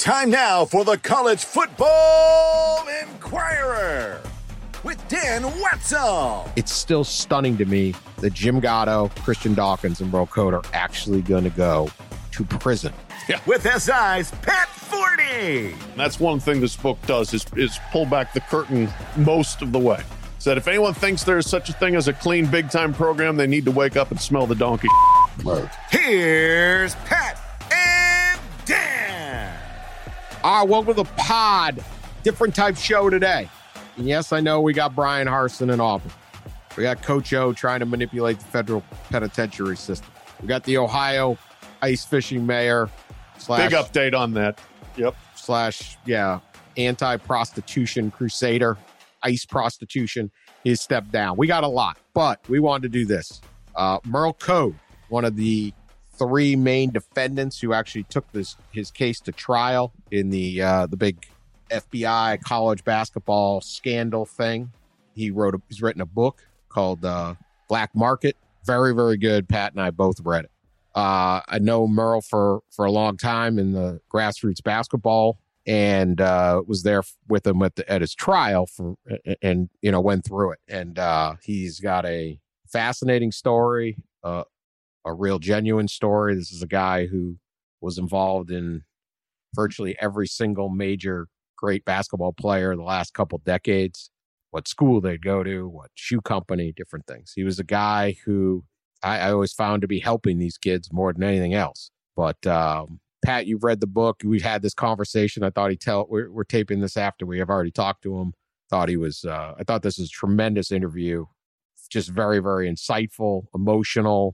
Time now for the College Football Inquirer with Dan Wetzel. It's still stunning to me that Jim Gatto, Christian Dawkins, and Merle Code are actually going to go to prison. Yeah. With SI's Pat Forney. That's one thing this book does is pull back the curtain most of the way. So that if anyone thinks there's such a thing as a clean big-time program, they need to wake up and smell the donkey. Right. Here's Pat and Dan. All right, welcome to the pod. Different type show today. And yes, I know we got Brian Harsin in Auburn. We got Coach O trying to manipulate the federal penitentiary system. We got the Ohio ice fishing mayor. Big update on that. Yep. Anti-prostitution crusader. Ice prostitution. He's stepped down. We got a lot, but we wanted to do this. Merle Code, one of the three main defendants who actually took his case to trial in the big FBI college basketball scandal thing. He's written a book called Black Market. Very, very good. Pat and I both read it. I know Merle for a long time in the grassroots basketball and was there with him at his trial and went through it. And he's got a fascinating story, a real genuine story. This is a guy who was involved in virtually every single major great basketball player the last couple decades, what school they'd go to, what shoe company, different things. He was a guy who I always found to be helping these kids more than anything else. But Pat, you've read the book. We've had this conversation. I thought we're taping this after we have already talked to him. I thought this was a tremendous interview. Just very, very insightful, emotional,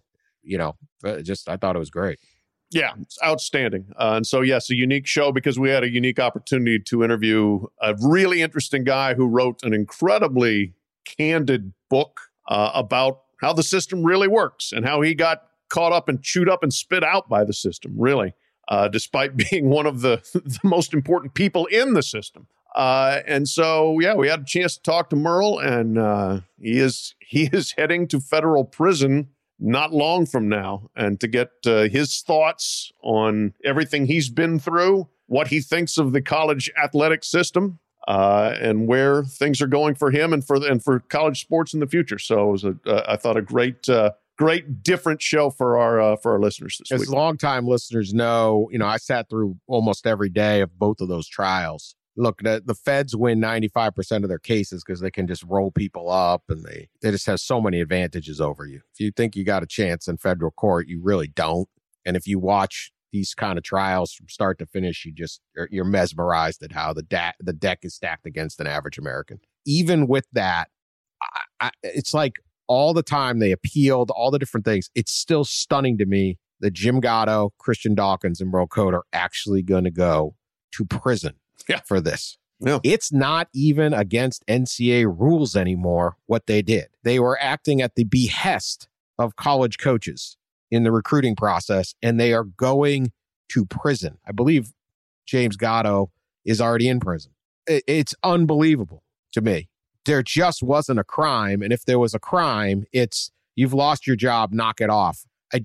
I thought it was great. Yeah, it's outstanding. And so, yes, a unique show because we had a unique opportunity to interview a really interesting guy who wrote an incredibly candid book about how the system really works and how he got caught up and chewed up and spit out by the system, really, despite being one of the most important people in the system. And so, yeah, we had a chance to talk to Merle, and he is heading to federal prison not long from now, and to get his thoughts on everything he's been through, what he thinks of the college athletic system, and where things are going for him and for college sports in the future. So it was I thought a great different show for our listeners this week. As longtime listeners know, I sat through almost every day of both of those trials. Look, the feds win 95% of their cases because they can just roll people up and they just have so many advantages over you. If you think you got a chance in federal court, you really don't. And if you watch these kind of trials from start to finish, you're mesmerized at how the deck is stacked against an average American. Even with that, it's like all the time they appealed, all the different things. It's still stunning to me that Jim Gatto, Christian Dawkins, and Merle Code are actually going to go to prison. Yeah. For this. Yeah. It's not even against NCAA rules anymore what they did. They were acting at the behest of college coaches in the recruiting process, and they are going to prison. I believe James Gatto is already in prison. It's unbelievable to me. There just wasn't a crime, and if there was a crime, it's you've lost your job, knock it off. I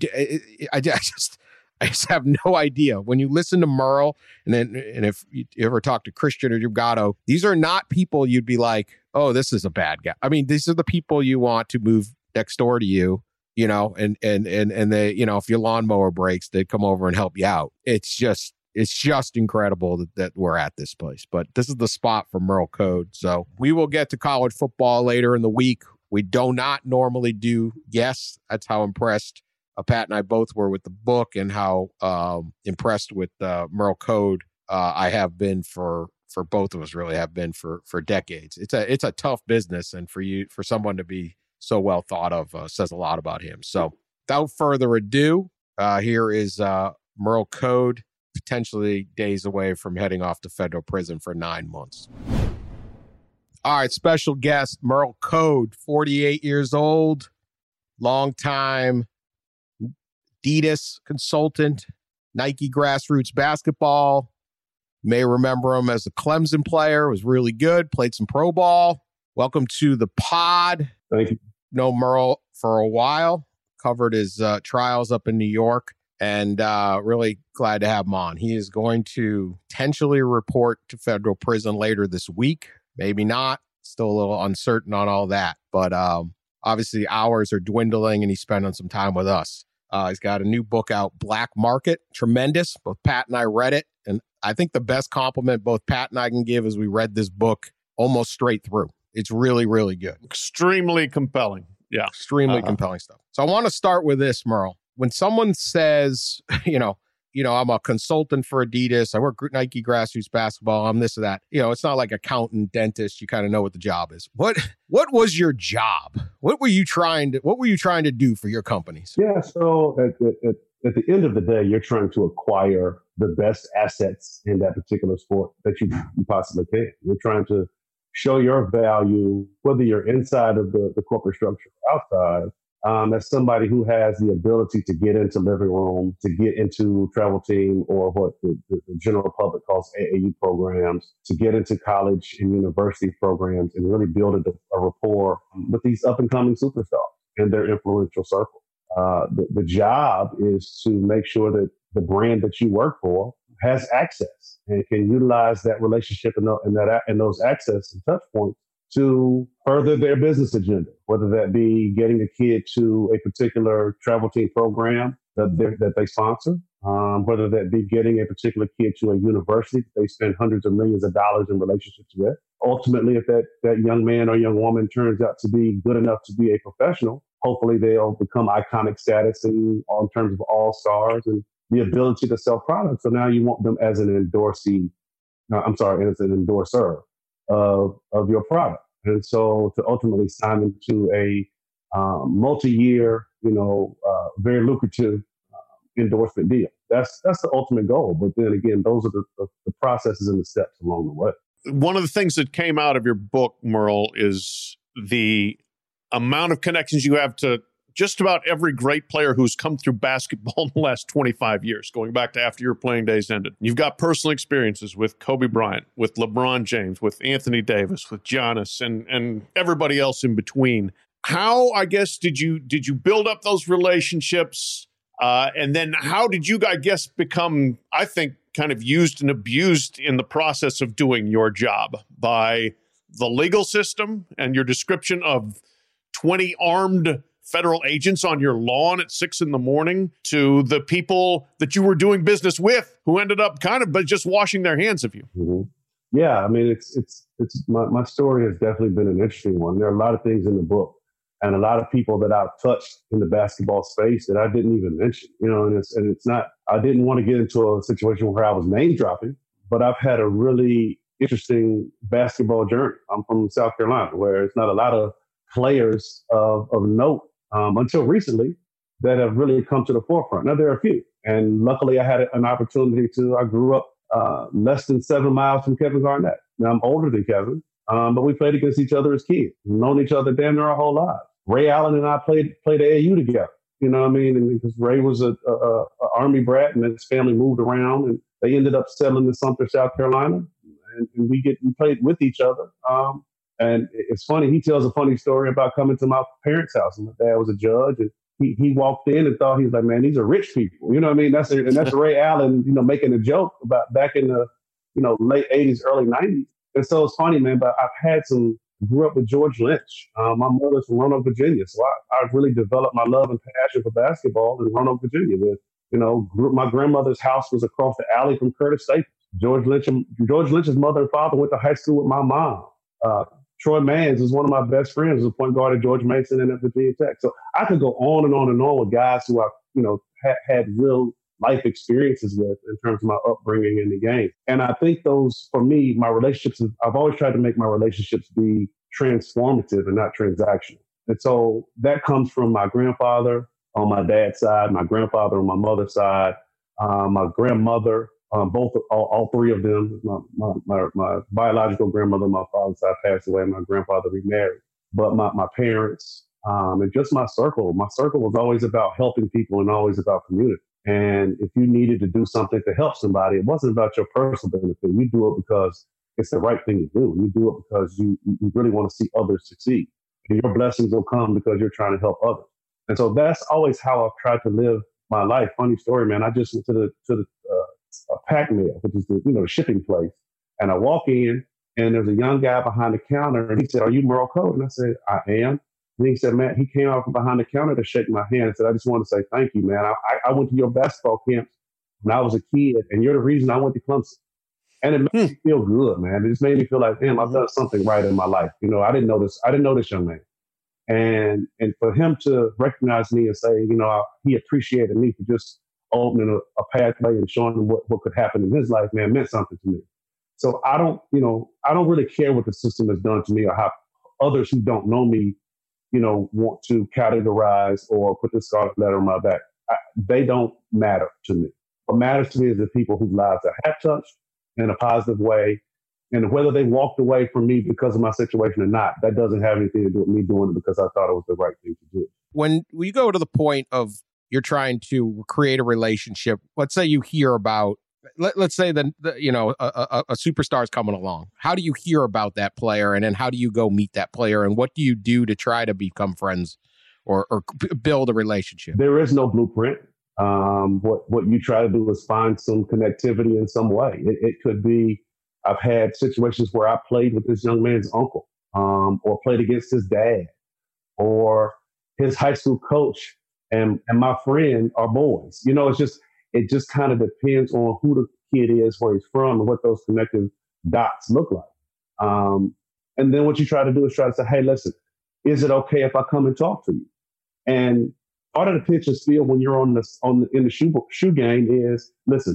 just have no idea. When you listen to Merle, and if you ever talk to Christian or Gatto, these are not people you'd be like, oh, this is a bad guy. I mean, these are the people you want to move next door to you, and they, if your lawnmower breaks, they'd come over and help you out. It's just incredible that we're at this place. But this is the spot for Merle Code. So we will get to college football later in the week. We do not normally do guests. That's how impressed Pat and I both were with the book and how impressed with Merle Code I have been for both of us, really have been for decades. It's a tough business, and for someone to be so well thought of says a lot about him. So without further ado, here is Merle Code, potentially days away from heading off to federal prison for 9 months. All right, special guest, Merle Code, 48 years old, longtime Adidas consultant, Nike grassroots basketball. You may remember him as a Clemson player, was really good, played some pro ball. Welcome to the pod. Thank you. Know Merle for a while, covered his trials up in New York. and really glad to have him on. He is going to potentially report to federal prison later this week. Maybe not. Still a little uncertain on all that. But obviously, hours are dwindling, and he's spending some time with us. He's got a new book out, Black Market. Tremendous. Both Pat and I read it. And I think the best compliment both Pat and I can give is we read this book almost straight through. It's really, really good. Extremely compelling. Yeah. Extremely compelling stuff. So I want to start with this, Merle. When someone says, I'm a consultant for Adidas, I work Nike grassroots basketball, I'm this or that. It's not like accountant, dentist. You kind of know what the job is. What was your job? What were you trying to do for your companies? Yeah. So at the end of the day, you're trying to acquire the best assets in that particular sport that you possibly can. You're trying to show your value, whether you're inside of the corporate structure or outside, as somebody who has the ability to get into living room, to get into travel team or what the general public calls AAU programs, to get into college and university programs and really build a rapport with these up and coming superstars in their influential circle. The job is to make sure that the brand that you work for has access and can utilize that relationship and those access and touch points to further their business agenda, whether that be getting a kid to a particular travel team program that they sponsor, whether that be getting a particular kid to a university that they spend hundreds of millions of dollars in relationships with. Ultimately, if that young man or young woman turns out to be good enough to be a professional, hopefully they'll become iconic status in terms of all-stars and the ability to sell products. So now you want them as an endorser of your product. And so to ultimately sign them to a multi-year, very lucrative endorsement deal. That's the ultimate goal. But then again, those are the processes and the steps along the way. One of the things that came out of your book, Merle, is the amount of connections you have to just about every great player who's come through basketball in the last 25 years, going back to after your playing days ended. You've got personal experiences with Kobe Bryant, with LeBron James, with Anthony Davis, with Giannis, and everybody else in between. How, I guess, did you build up those relationships? And then how did you, I guess, become, I think, kind of used and abused in the process of doing your job by the legal system and your description of 20 armed federal agents on your lawn at 6 a.m. to the people that you were doing business with who ended up kind of just washing their hands of you? Mm-hmm. Yeah, I mean, it's my story has definitely been an interesting one. There are a lot of things in the book and a lot of people that I've touched in the basketball space that I didn't even mention, and it's not, I didn't want to get into a situation where I was name dropping, but I've had a really interesting basketball journey. I'm from South Carolina, where it's not a lot of players of note until recently that have really come to the forefront. Now, there are a few. And luckily, I had an opportunity I grew up less than 7 miles from Kevin Garnett. Now, I'm older than Kevin, but we played against each other as kids. We've known each other damn near our whole lives. Ray Allen and I played AAU together. You know what I mean? And because Ray was a Army brat and his family moved around and they ended up settling in Sumter, South Carolina. And we played with each other. And it's funny, he tells a funny story about coming to my parents' house. And my dad was a judge, and he walked in and thought, he was like, man, these are rich people. You know what I mean? That's Ray Allen, making a joke about back in the, late 80s, early 90s. And so it's funny, man, but grew up with George Lynch. My mother's from Roanoke, Virginia. So I really developed my love and passion for basketball in Roanoke, Virginia. My grandmother's house was across the alley from Curtis Staples. George Lynch's mother and father went to high school with my mom. Troy Mans is one of my best friends, was a point guard at George Mason and at Virginia Tech. So I could go on and on and on with guys who I, had real life experiences with in terms of my upbringing in the game. And I think those, for me, my relationships, I've always tried to make my relationships be transformative and not transactional. And so that comes from my grandfather on my dad's side, my grandfather on my mother's side, my grandmother, all three of them. My biological grandmother on my father's side passed away. My grandfather remarried. But my parents and just my circle was always about helping people and always about community. And if you needed to do something to help somebody, it wasn't about your personal benefit. You do it because it's the right thing to do. You do it because you really want to see others succeed. And your blessings will come because you're trying to help others. And so that's always how I've tried to live my life. Funny story, man. I just went to the pack mail, which is the shipping place, and I walk in, and there's a young guy behind the counter, and he said, "Are you Merle Code?" And I said, "I am." And he said, "Man," he came out from behind the counter to shake my hand and said, "I just want to say thank you, man. I went to your basketball camps when I was a kid, and you're the reason I went to Clemson." And it made me feel good, man. It just made me feel like, damn, I've done something right in my life. I didn't know this young man. And for him to recognize me and say, he appreciated me for just opening a pathway and showing him what could happen in his life, man, meant something to me. So I don't really care what the system has done to me or how others who don't know me, want to categorize or put the scarlet letter on my back. They don't matter to me. What matters to me is the people whose lives I have touched in a positive way. And whether they walked away from me because of my situation or not, that doesn't have anything to do with me doing it because I thought it was the right thing to do. When you go to the point of you're trying to create a relationship, let's say you hear about, let's say that a superstar is coming along. How do you hear about that player, and then how do you go meet that player, and what do you do to try to become friends or build a relationship? There is no blueprint. What you try to do is find some connectivity in some way. It could be, I've had situations where I played with this young man's uncle, or played against his dad, or his high school coach and my friend are boys. It just kind of depends on who the kid is, where he's from, and what those connective dots look like. And then what you try to do is try to say, hey, listen, is it okay if I come and talk to you? And part of the pitch and spiel when you're in the shoe game is, listen,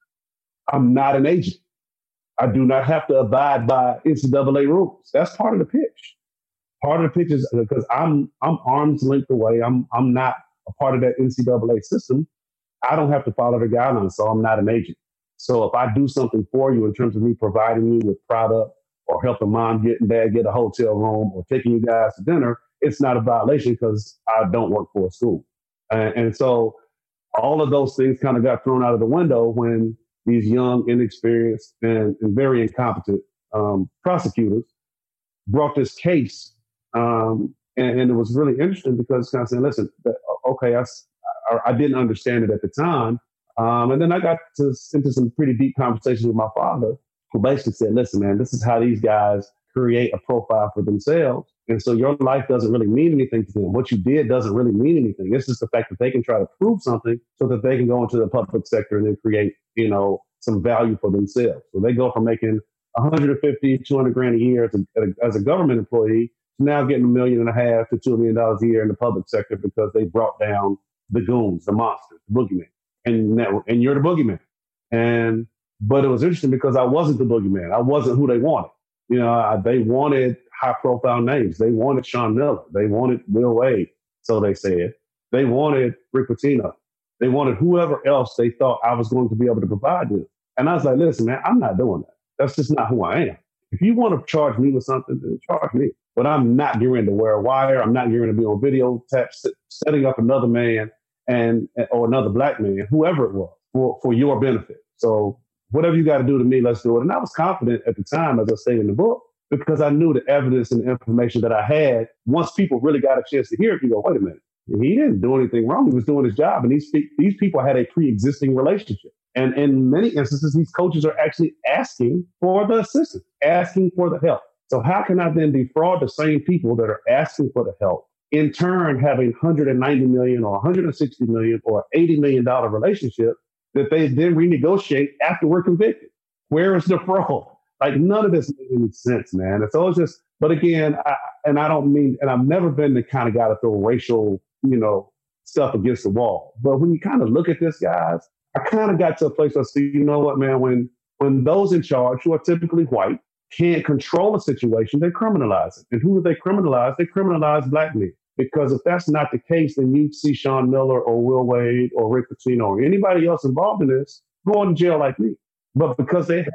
I'm not an agent. I do not have to abide by NCAA rules. That's part of the pitch. Part of the pitch is because I'm arm's length away. I'm not a part of that NCAA system. I don't have to follow the guidelines, so I'm not an agent. So if I do something for you in terms of me providing you with product or helping mom and dad get a hotel room or taking you guys to dinner, it's not a violation because I don't work for a school. And so all of those things kind of got thrown out of the window when these young, inexperienced, and very incompetent prosecutors brought this case. And it was really interesting because kind of saying, listen, okay, I didn't understand it at the time. And then I got into some pretty deep conversations with my father, who basically said, listen, man, this is how these guys create a profile for themselves. And so your life doesn't really mean anything to them. What you did doesn't really mean anything. It's just the fact that they can try to prove something so that they can go into the public sector and then create, some value for themselves. So they go from making $150,000, $200,000 a year as a government employee to now getting $1.5 million to $2 million a year in the public sector because they brought down the goons, the monsters, the boogeyman. And you're the boogeyman. But it was interesting because I wasn't the boogeyman. I wasn't who they wanted. They wanted high-profile names. They wanted Sean Miller. They wanted Will Wade, so they said. They wanted Rick Pitino. They wanted whoever else they thought I was going to be able to provide them. And I was like, listen, man, I'm not doing that. That's just not who I am. If you want to charge me with something, then charge me. But I'm not getting to wear a wire. I'm not getting to be on video tap, setting up another man or another black man, whoever it was, for your benefit. So whatever you got to do to me, let's do it. And I was confident at the time, as I say in the book, because I knew the evidence and the information that I had. Once people really got a chance to hear it, you go, wait a minute. He didn't do anything wrong. He was doing his job. And these people had a pre-existing relationship. And in many instances, these coaches are actually asking for the assistance, asking for the help. So how can I then defraud the same people that are asking for the help, in turn having $190 million or $160 million or $80 million relationship that they then renegotiate after we're convicted? Where is the fraud? Like, none of this makes any sense, man. And so it's just, but again, I've never been the kind of guy to throw racial, stuff against the wall. But when you kind of look at this, guys, I kind of got to a place where I see, you know what, man, when those in charge, who are typically white, can't control a situation, they criminalize it. And who do they criminalize? They criminalize black men. Because if that's not the case, then you see Sean Miller or Will Wade or Rick Pitino or anybody else involved in this going to jail like me. But because they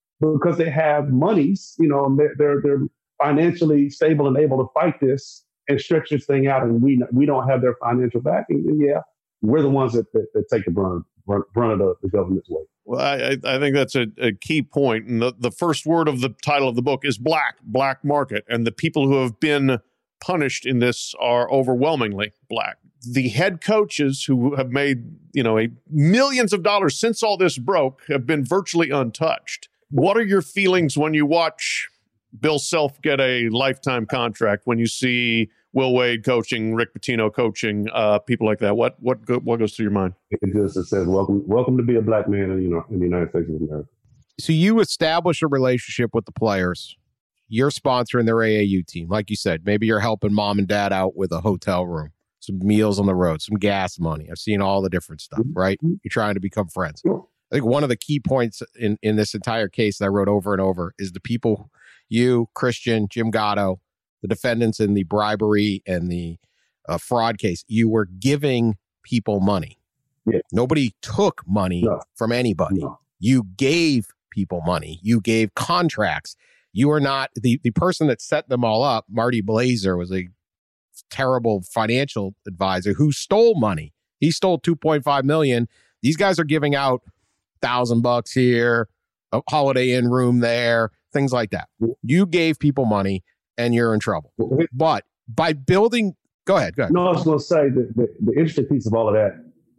have monies, they're financially stable and able to fight this and stretch this thing out, and we don't have their financial backing, then yeah, we're the ones that take the brunt of the government's weight. Well, I think that's a key point. And the first word of the title of the book is black market. And the people who have been punished in this are overwhelmingly black. the head coaches who have made, millions of dollars since all this broke have been virtually untouched. What are your feelings when you watch Bill Self get a lifetime contract, when you see Will Wade coaching, Rick Pitino coaching, people like that? What goes through your mind? It just says, welcome to be a black man in the United States of America. So you establish a relationship with the players. You're sponsoring their AAU team. Like you said, maybe you're helping mom and dad out with a hotel room, some meals on the road, some gas money. I've seen all the different stuff, right? You're trying to become friends. Sure. I think one of the key points in this entire case that I wrote over and over is the people, you, Christian, Jim Gatto, the defendants in the bribery and the fraud case, you were giving people money. Yeah. Nobody took money from anybody. No. You gave people money. You gave contracts. You are not the person that set them all up. Marty Blazer was a terrible financial advisor who stole money. He stole $2.5 million. These guys are giving out $1,000 here, a Holiday Inn room there, things like that. You gave people money and you're in trouble. But by building, go ahead. No, I was going to say that the interesting piece of all of that,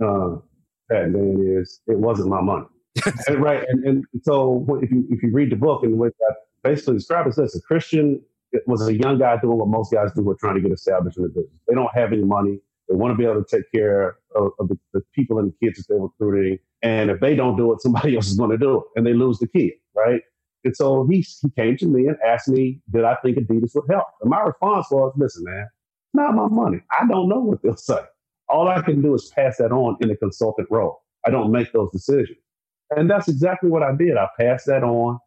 Dan, is it wasn't my money. Right. And so if you read the book and what I basically describe it, a Christian was a young guy doing what most guys do who are trying to get established in the business. They don't have any money. They want to be able to take care of the people and the kids that they're recruiting. And if they don't do it, somebody else is going to do it. And they lose the kid, right? And so he came to me and asked me, did I think Adidas would help? And my response was, listen, man, it's not my money. I don't know what they'll say. All I can do is pass that on in a consultant role. I don't make those decisions. And that's exactly what I did. I passed that on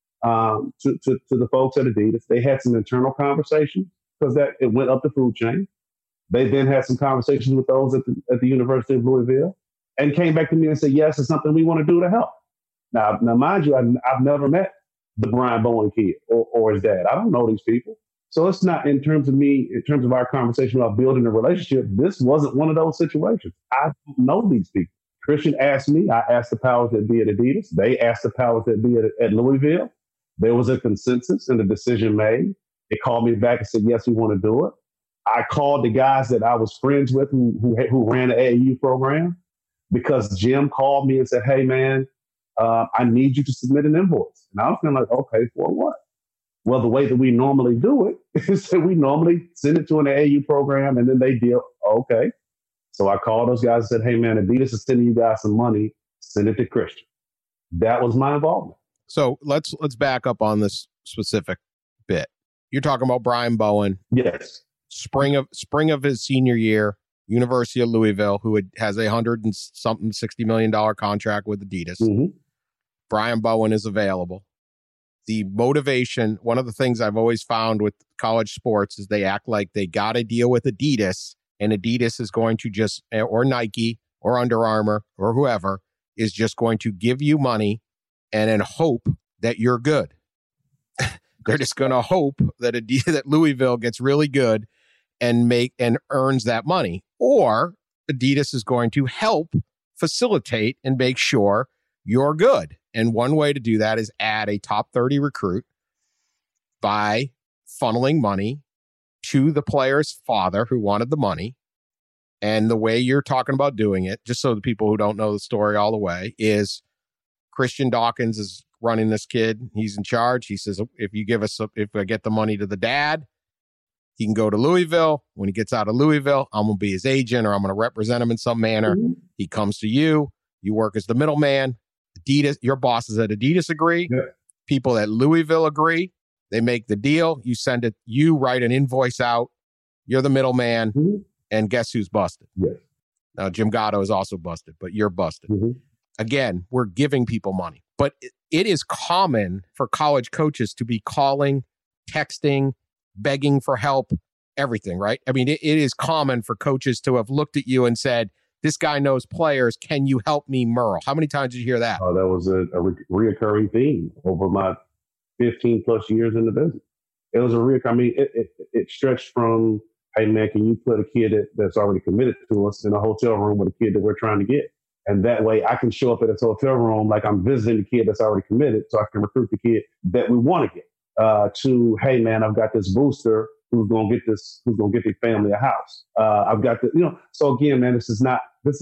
to the folks at Adidas. They had some internal conversations because it went up the food chain. They then had some conversations with those at the University of Louisville and came back to me and said, yes, it's something we want to do to help. Now mind you, I've never met the Brian Bowen kid or his dad. I don't know these people. So it's not in terms of our conversation about building a relationship, this wasn't one of those situations. I don't know these people. Christian asked me, I asked the powers that be at Adidas. They asked the powers that be at Louisville. There was a consensus and a decision made. They called me back and said, yes, we want to do it. I called the guys that I was friends with who ran the AAU program because Jim called me and said, hey, man, I need you to submit an invoice. And I was kind of like, okay, for what? Well, the way that we normally do it is that we normally send it to an AAU program and then they deal. Okay. So I called those guys and said, hey, man, Adidas is sending you guys some money. Send it to Christian. That was my involvement. So let's back up on this specific bit. You're talking about Brian Bowen. Yes. Spring of his senior year, University of Louisville, who has $160 million contract with Adidas. Mm-hmm. Brian Bowen is available. The motivation, one of the things I've always found with college sports is they act like they got to deal with Adidas, and Adidas is going to just, or Nike or Under Armour or whoever, is just going to give you money and then hope that you're good. They're just going to hope that that Louisville gets really good and earns that money. Or Adidas is going to help facilitate and make sure you're good. And one way to do that is add a top 30 recruit by funneling money to the player's father who wanted the money. And the way you're talking about doing it, just so the people who don't know the story all the way, is Christian Dawkins is running this kid. He's in charge. He says, if I get the money to the dad, he can go to Louisville. When he gets out of Louisville, I'm going to be his agent or I'm going to represent him in some manner. Mm-hmm. He comes to you. You work as the middleman. Adidas, your bosses at Adidas agree. Yeah. People at Louisville agree. They make the deal. You send it. You write an invoice out. You're the middleman. Mm-hmm. And guess who's busted? Yes. Now, Jim Gatto is also busted, but you're busted. Mm-hmm. Again, we're giving people money. But it is common for college coaches to be calling, texting, begging for help, everything, right? I mean, it is common for coaches to have looked at you and said, this guy knows players. Can you help me, Merle? How many times did you hear that? Oh, that was a reoccurring theme over my 15 plus years in the business. It was it stretched from, hey, man, can you put a kid that's already committed to us in a hotel room with a kid that we're trying to get? And that way I can show up at this hotel room like I'm visiting the kid that's already committed so I can recruit the kid that we want to get. To, hey, man, I've got this booster who's going to get their family a house. I've got the, so again, man, this is not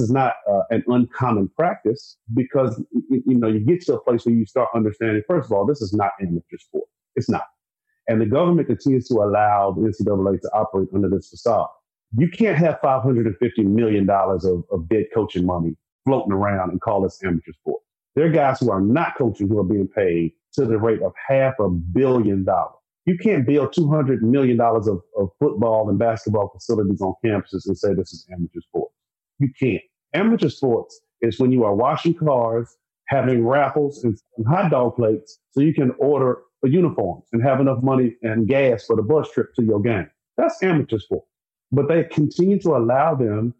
an uncommon practice because, you get to a place where you start understanding, first of all, this is not amateur sport. It's not. And the government continues to allow the NCAA to operate under this facade. You can't have $550 million of dead coaching money floating around and call this amateur sport. There are guys who are not coaching who are being paid to the rate of $500 million. You can't build $200 million of football and basketball facilities on campuses and say this is amateur sports. You can't. Amateur sports is when you are washing cars, having raffles and hot dog plates so you can order uniforms and have enough money and gas for the bus trip to your game. That's amateur sport. But they continue to allow them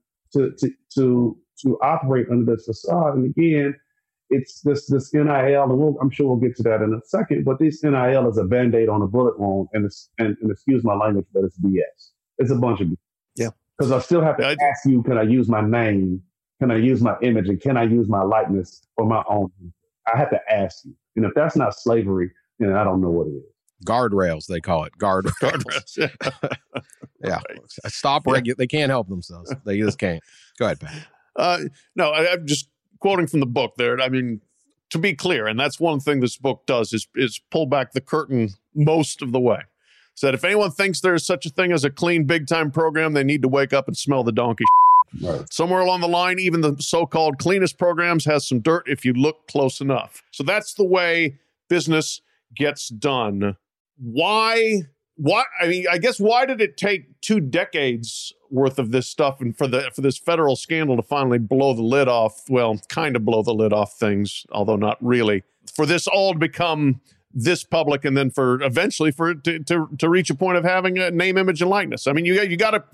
to operate under this facade. And again, it's this NIL, and I'm sure we'll get to that in a second, but this NIL is a Band-Aid on a bullet wound, and excuse my language, but it's BS. It's a bunch of BS. Yeah. Because I still have to ask you, can I use my name? Can I use my image? And can I use my likeness for my own? I have to ask you. And if that's not slavery, then I don't know what it is. Guardrails, they call it. Guardrails. Yeah. Right. They can't help themselves. They just can't. Go ahead, Pat. No, I'm just quoting from the book there. I mean, to be clear, and that's one thing this book does is pull back the curtain most of the way. Said if anyone thinks there's such a thing as a clean big-time program, they need to wake up and smell the donkey. Right. Somewhere along the line, even the so-called cleanest programs has some dirt if you look close enough. So that's the way business gets done. Why? I mean, I guess why did it take 2 decades worth of this stuff and for this federal scandal to finally blow the lid off? Well, kind of blow the lid off things, although not really. For this all to become this public, and then eventually for it to reach a point of having a name, image, and likeness. I mean, you got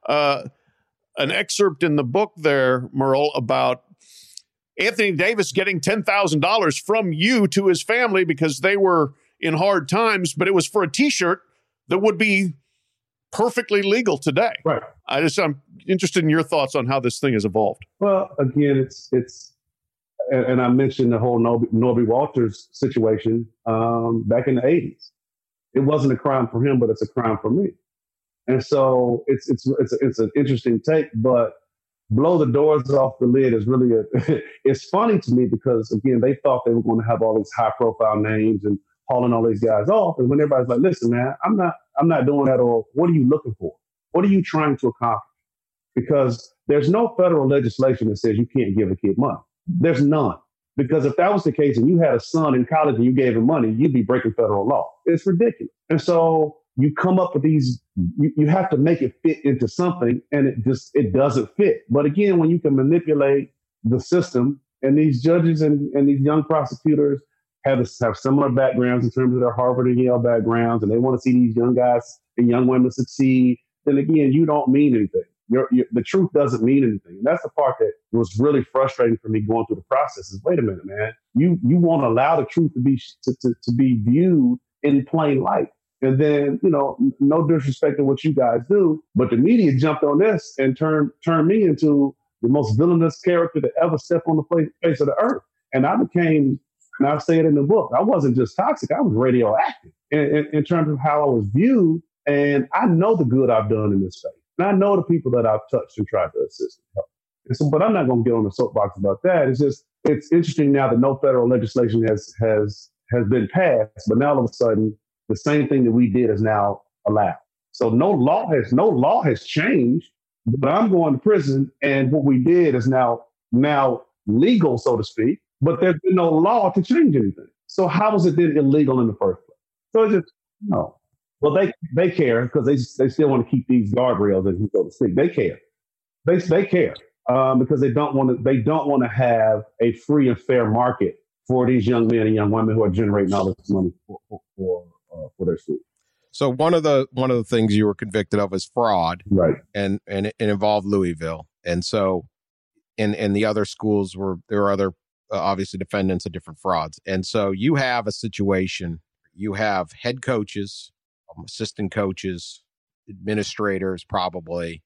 an excerpt in the book there, Merle, about Anthony Davis getting $10,000 from you to his family because they were in hard times, but it was for a T-shirt that would be perfectly legal today. Right. I'm interested in your thoughts on how this thing has evolved. Well, again, it's and I mentioned the whole Norby Walters situation back in the 80s. It wasn't a crime for him, but it's a crime for me. And so it's an interesting take, but blow the doors off the lid is really it's funny to me because again, they thought they were going to have all these high profile names and hauling all these guys off. And when everybody's like, listen, man, I'm not doing that. Or what are you looking for? What are you trying to accomplish? Because there's no federal legislation that says you can't give a kid money. There's none. Because if that was the case and you had a son in college and you gave him money, you'd be breaking federal law. It's ridiculous. And so you come up with these, you have to make it fit into something, and it doesn't fit. But again, when you can manipulate the system, and these judges and these young prosecutors have similar backgrounds in terms of their Harvard and Yale backgrounds, and they want to see these young guys and young women succeed, then again, you don't mean anything. The truth doesn't mean anything. And that's the part that was really frustrating for me going through the process is, wait a minute, man, you won't allow the truth to be viewed in plain light. And then, no disrespect to what you guys do, but the media jumped on this and turned me into the most villainous character to ever step on the face of the earth. And I became, and I say it in the book, I wasn't just toxic, I was radioactive in terms of how I was viewed. And I know the good I've done in this space. And I know the people that I've touched and tried to assist and help. And so, but I'm not going to get on the soapbox about that. It's interesting now that no federal legislation has been passed, but now all of a sudden, the same thing that we did is now allowed. So no law has changed, but I'm going to prison, and what we did is now legal, so to speak, but there's been no law to change anything. So how was it then illegal in the first place? So it's just, no. Well, they care because they still want to keep these guardrails, as you so to speak. They care. They care because they don't want to have a free and fair market for these young men and young women who are generating all this money for their school. So one of the things you were convicted of is fraud, right? And it involved Louisville, and so in the other schools there were other obviously defendants of different frauds, and so you have a situation. You have head coaches, assistant coaches, administrators, probably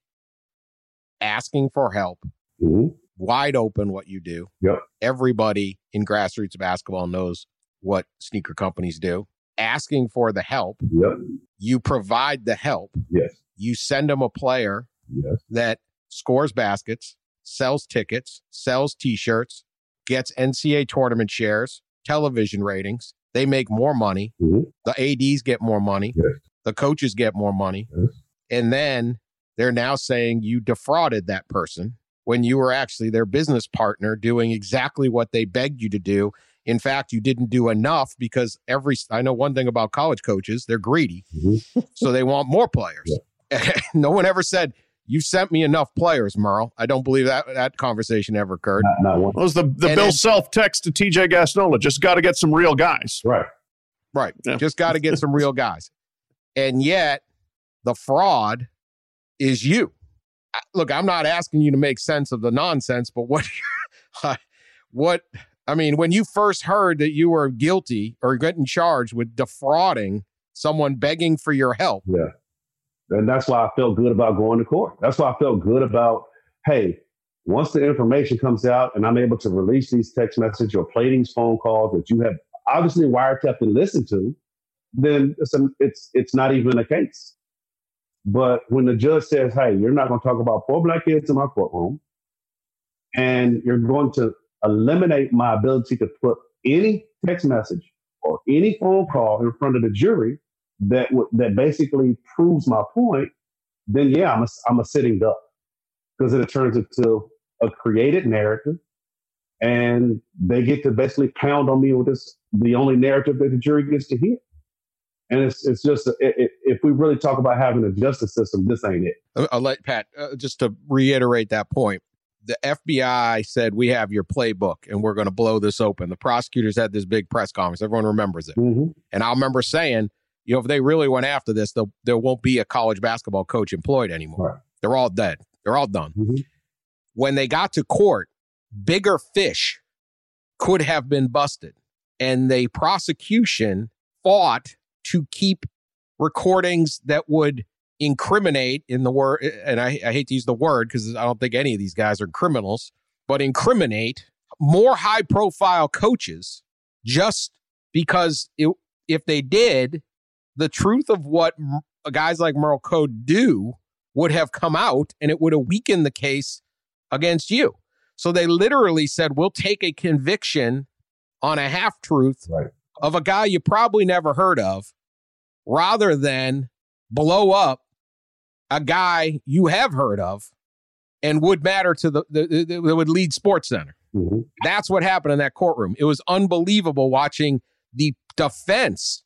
asking for help. Mm-hmm. Wide open what you do. Yep. Everybody in grassroots basketball knows what sneaker companies do. asking for the help. Yep. You provide the help. Yes. You send them a player Yes. that scores baskets, sells tickets, sells T-shirts, gets NCAA tournament shares, television ratings. They make more money. Mm-hmm. The ADs get more money. Yes. The coaches get more money. Yes. And then they're now saying you defrauded that person when you were actually their business partner doing exactly what they begged you to do. In fact, you didn't do enough because I know one thing about college coaches, they're greedy. Mm-hmm. So they want more players. Yeah. No one ever said, you sent me enough players, Merle. I don't believe that conversation ever occurred. Not one. What was the Bill Self text to TJ Gasnola? Just got to get some real guys. Right. Right. Yeah. Just got to get some real guys. And yet the fraud is you. Look, I'm not asking you to make sense of the nonsense, but when you first heard that you were guilty or getting charged with defrauding someone begging for your help. Yeah. And that's why I felt good about going to court. That's why I felt good about, hey, once the information comes out and I'm able to release these text messages or play these phone calls that you have obviously wiretapped and listened to, then it's not even a case. But when the judge says, hey, you're not going to talk about poor black kids in my courtroom, and you're going to eliminate my ability to put any text message or any phone call in front of the jury that basically proves my point, then yeah, I'm a sitting duck, because it turns into a created narrative, and they get to basically pound on me with the only narrative that the jury gets to hear. And it's just, if we really talk about having a justice system, this ain't it. I'll let Pat, just to reiterate that point. The FBI said, we have your playbook and we're going to blow this open. The prosecutors had this big press conference. Everyone remembers it. Mm-hmm. And I remember saying, if they really went after this, there won't be a college basketball coach employed anymore. Right. They're all dead. They're all done. Mm-hmm. When they got to court, bigger fish could have been busted. And the prosecution fought to keep recordings that would incriminate, in the word, and I hate to use the word because I don't think any of these guys are criminals, but incriminate more high-profile coaches, just because if they did, the truth of what guys like Merle Code do would have come out, and it would have weakened the case against you. So they literally said, we'll take a conviction on a half-truth of a guy you probably never heard of, rather than blow up a guy you have heard of and would matter to that would lead SportsCenter. Mm-hmm. That's what happened in that courtroom. It was unbelievable watching the defense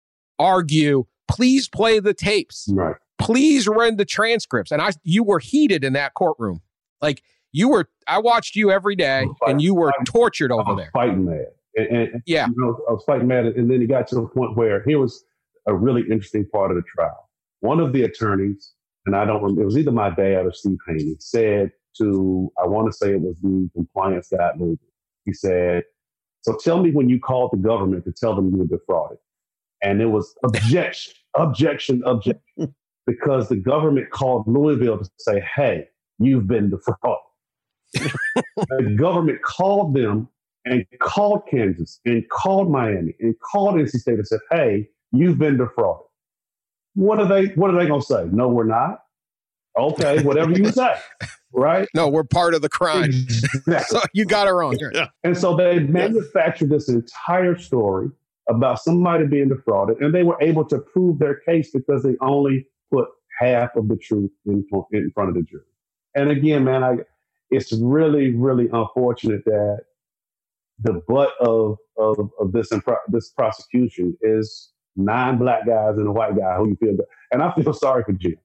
argue, please play the tapes. Right. Please run the transcripts. And you were heated in that courtroom. Like I watched you every day and you were tortured over there. Fighting mad. And yeah. I was fighting mad. And then it got to the point where here was a really interesting part of the trial. One of the attorneys, and I don't remember, it was either my dad or Steve Haney, said to, I want to say it was the compliance guy at Louisville. He said, so tell me when you called the government to tell them you were defrauded. And it was objection, because the government called Louisville to say, hey, you've been defrauded. The government called them and called Kansas and called Miami and called NC State and said, hey, you've been defrauded. What are they going to say? No, we're not. Okay, whatever you say, right? No, we're part of the crime. Exactly. So you got it wrong. Yeah. And so they manufactured this entire story about somebody being defrauded, and they were able to prove their case because they only put half of the truth in front of the jury. And again, man, it's really, really unfortunate that the butt of this prosecution is 9 black guys and a white guy who you feel good. And I feel sorry for Jim.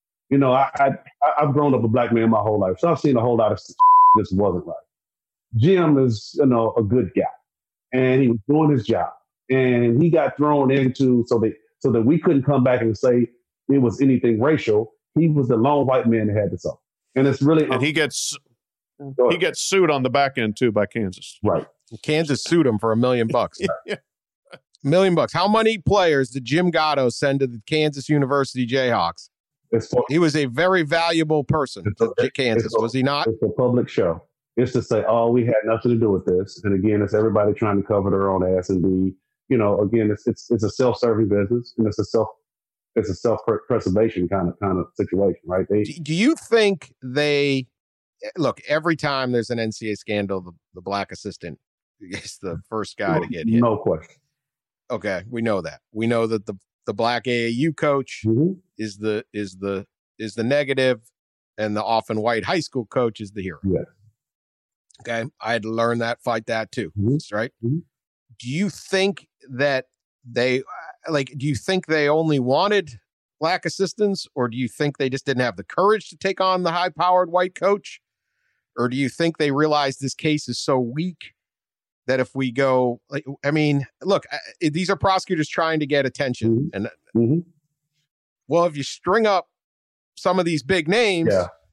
I've grown up a black man my whole life, so I've seen a whole lot of this wasn't right. Jim is, a good guy, and he was doing his job, and he got thrown into so that we couldn't come back and say it was anything racial. He was the lone white man that had this up, and it's really and he gets sued on the back end too by Kansas. Right. Kansas sued him for $1 million. Yeah. $1 million. How many players did Jim Gatto send to the Kansas University Jayhawks? He was a very valuable person to Kansas, was he not? It's a public show. It's to say, oh, we had nothing to do with this. And again, it's everybody trying to cover their own ass and be again, it's a self-serving business, and it's a self-preservation kind of situation, right? Do you think they look every time there's an NCAA scandal, the black assistant is the first guy to get hit? No question. Okay, we know that. We know that the black AAU coach is the negative, and the often white high school coach is the hero. Yes. Okay, I had to learn that, fight that too. Right? Mm-hmm. Do you think that do you think they only wanted black assistants, or do you think they just didn't have the courage to take on the high-powered white coach? Or do you think they realized this case is so weak that if we go, look, these are prosecutors trying to get attention. And well, if you string up some of these big names,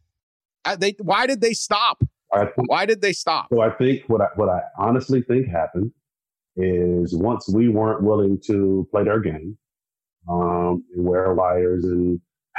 why did they stop? Why did they stop? So I think what I honestly think happened is once we weren't willing to play their game, and wear wires and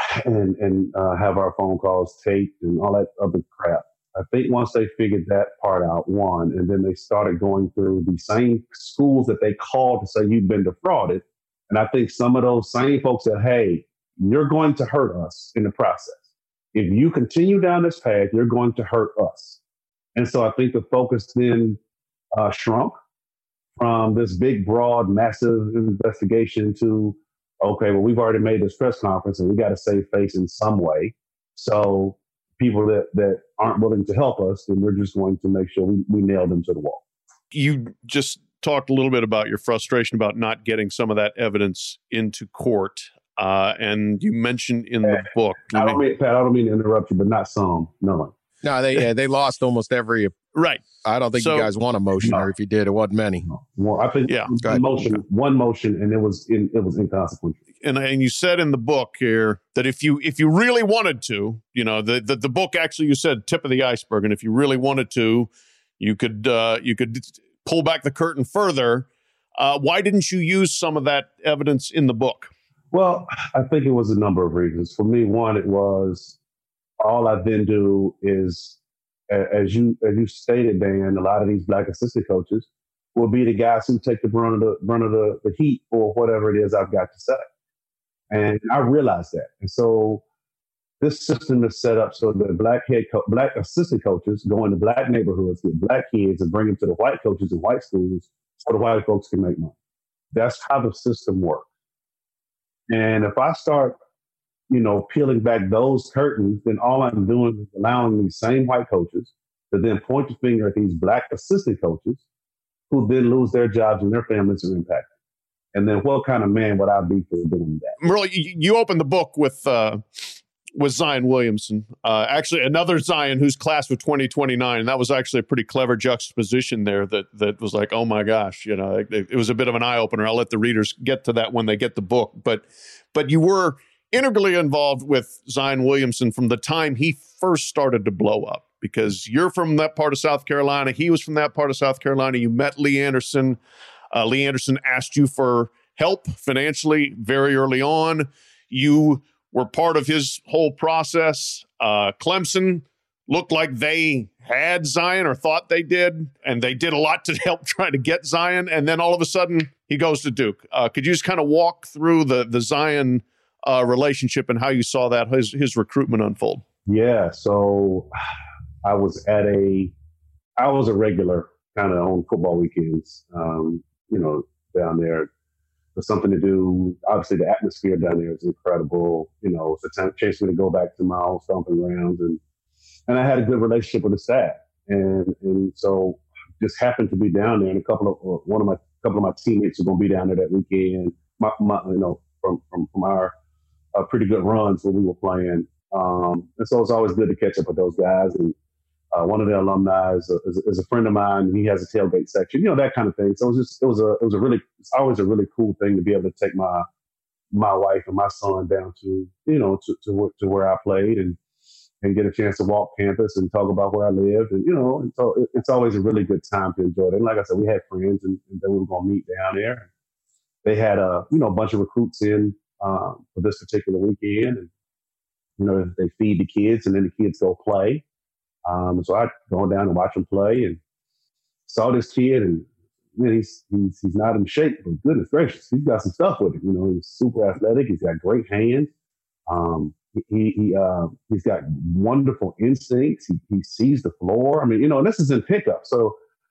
have our phone calls taped and all that other crap. I think once they figured that part out, one, and then they started going through the same schools that they called to say you've been defrauded. And I think some of those same folks said, hey, you're going to hurt us in the process. If you continue down this path, you're going to hurt us. And so I think the focus then shrunk from this big, broad, massive investigation to, okay, well, we've already made this press conference and we got to save face in some way. So people that aren't willing to help us, then we're just going to make sure we nail them to the wall. You just talked a little bit about your frustration about not getting some of that evidence into court. And you mentioned in the book. Pat, I don't mean to interrupt you, but not some. None. No, they lost almost every. Right. I don't think you guys won a motion, or if you did, it wasn't many. Well, I think one motion, and it was inconsequential. And you said in the book here that if you really wanted to, the book actually, you said tip of the iceberg, and if you really wanted to, you could pull back the curtain further. Why didn't you use some of that evidence in the book? Well, I think it was a number of reasons. For me, one, it was all I then do is, as you stated, Dan, a lot of these black assistant coaches will be the guys who take the brunt of the heat for whatever it is I've got to say. And I realized that. And so this system is set up so that black assistant coaches go into black neighborhoods, get black kids, and bring them to the white coaches in white schools so the white folks can make money. That's how the system works. And if I start, peeling back those curtains, then all I'm doing is allowing these same white coaches to then point the finger at these black assistant coaches who then lose their jobs and their families are impacted. And then what kind of man would I be for doing that? Merle, you opened the book with Zion Williamson, actually another Zion who's class of 2029. And that was actually a pretty clever juxtaposition there that was like, oh my gosh, it was a bit of an eye opener. I'll let the readers get to that when they get the book. But you were integrally involved with Zion Williamson from the time he first started to blow up, because you're from that part of South Carolina. He was from that part of South Carolina. You met Lee Anderson. Lee Anderson asked you for help financially very early on. You were part of his whole process. Clemson looked like they had Zion or thought they did, and they did a lot to help try to get Zion. And then all of a sudden he goes to Duke. Could you just kind of walk through the Zion relationship and how you saw that his recruitment unfold? Yeah. So I was a regular kind of on football weekends, down there. There's something to do. Obviously, the atmosphere down there is incredible. It's a chance for me to go back to my old stomping grounds, and I had a good relationship with the staff, and so just happened to be down there. And a couple of my teammates are going to be down there that weekend. From our pretty good runs when we were playing, and so it's always good to catch up with those guys. And one of the alumni is a friend of mine. He has a tailgate section, that kind of thing. So it's always a really cool thing to be able to take my wife and my son down to where I played and get a chance to walk campus and talk about where I lived. And so it's always a really good time to enjoy it. And like I said, we had friends and then we were going to meet down there. They had a bunch of recruits in for this particular weekend, and they feed the kids and then the kids go play. So I go down and watch them play and saw this kid and man, he's not in shape, but goodness gracious, he's got some stuff with him. You know, he's super athletic. He's got great hands. He's got wonderful instincts. He sees the floor. I mean, you know, and this is in pickup. So,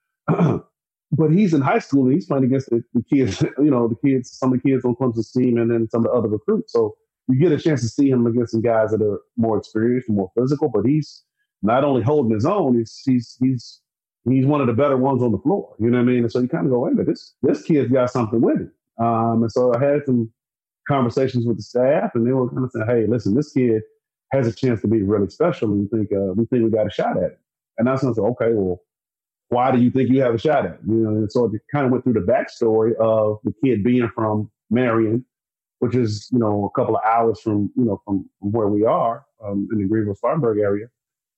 but he's in high school and he's playing against the kids, you know, some of the kids on Clemson's team and then some of the other recruits. So you get a chance to see him against some guys that are more experienced and more physical, but he's not only holding his own, he's one of the better ones on the floor. You know what I mean? And so you kind of go, wait a minute, this kid's got something with him. And so I had some conversations with the staff, and they were kind of saying, "Hey, listen, this kid has a chance to be really special, and we think we got a shot at it." And I was going to say, "Okay, well, why do you think you have a shot at it?" You know, and so it kind of went through the backstory of the kid being from Marion, which is, you know, a couple of hours from where we are in the Greenville-Spartanburg area,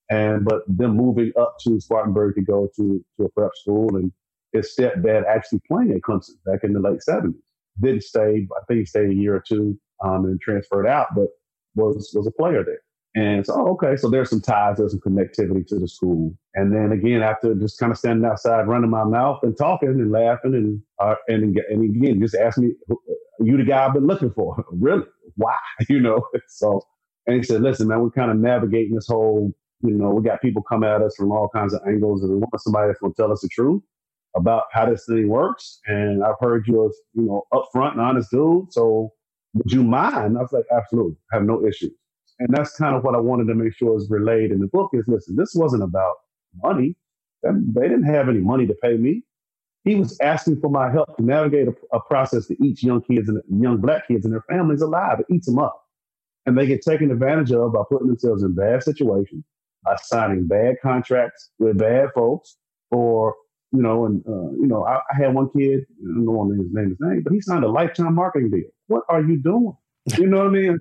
but them moving up to Spartanburg to go to a prep school, and his stepdad actually playing at Clemson back in the late 70s. Didn't stay. I think he stayed a year or two and transferred out, but was a player there. And so, okay, so there's some ties, there's some connectivity to the school. And then again, after just kind of standing outside, running my mouth and talking and laughing, and again, just asked me, "You the guy I've been looking for?" Really? Why? You know? So, and he said, "Listen, man, we're kind of navigating this whole, you know, we got people coming at us from all kinds of angles, and we want somebody that's going to tell us the truth about how this thing works. And I've heard you're, you know, upfront and honest dude. So would you mind?" I was like, "Absolutely. I have no issues." And that's kind of what I wanted to make sure is relayed in the book is, listen, this wasn't about money. They didn't have any money to pay me. He was asking for my help to navigate a process that eats young black kids and their families alive. It eats them up. And they get taken advantage of by putting themselves in bad situations, by signing bad contracts with bad folks, or, you know, and, you know, I had one kid, I don't want to name his name, but he signed a lifetime marketing deal. What are you doing? You know what I mean?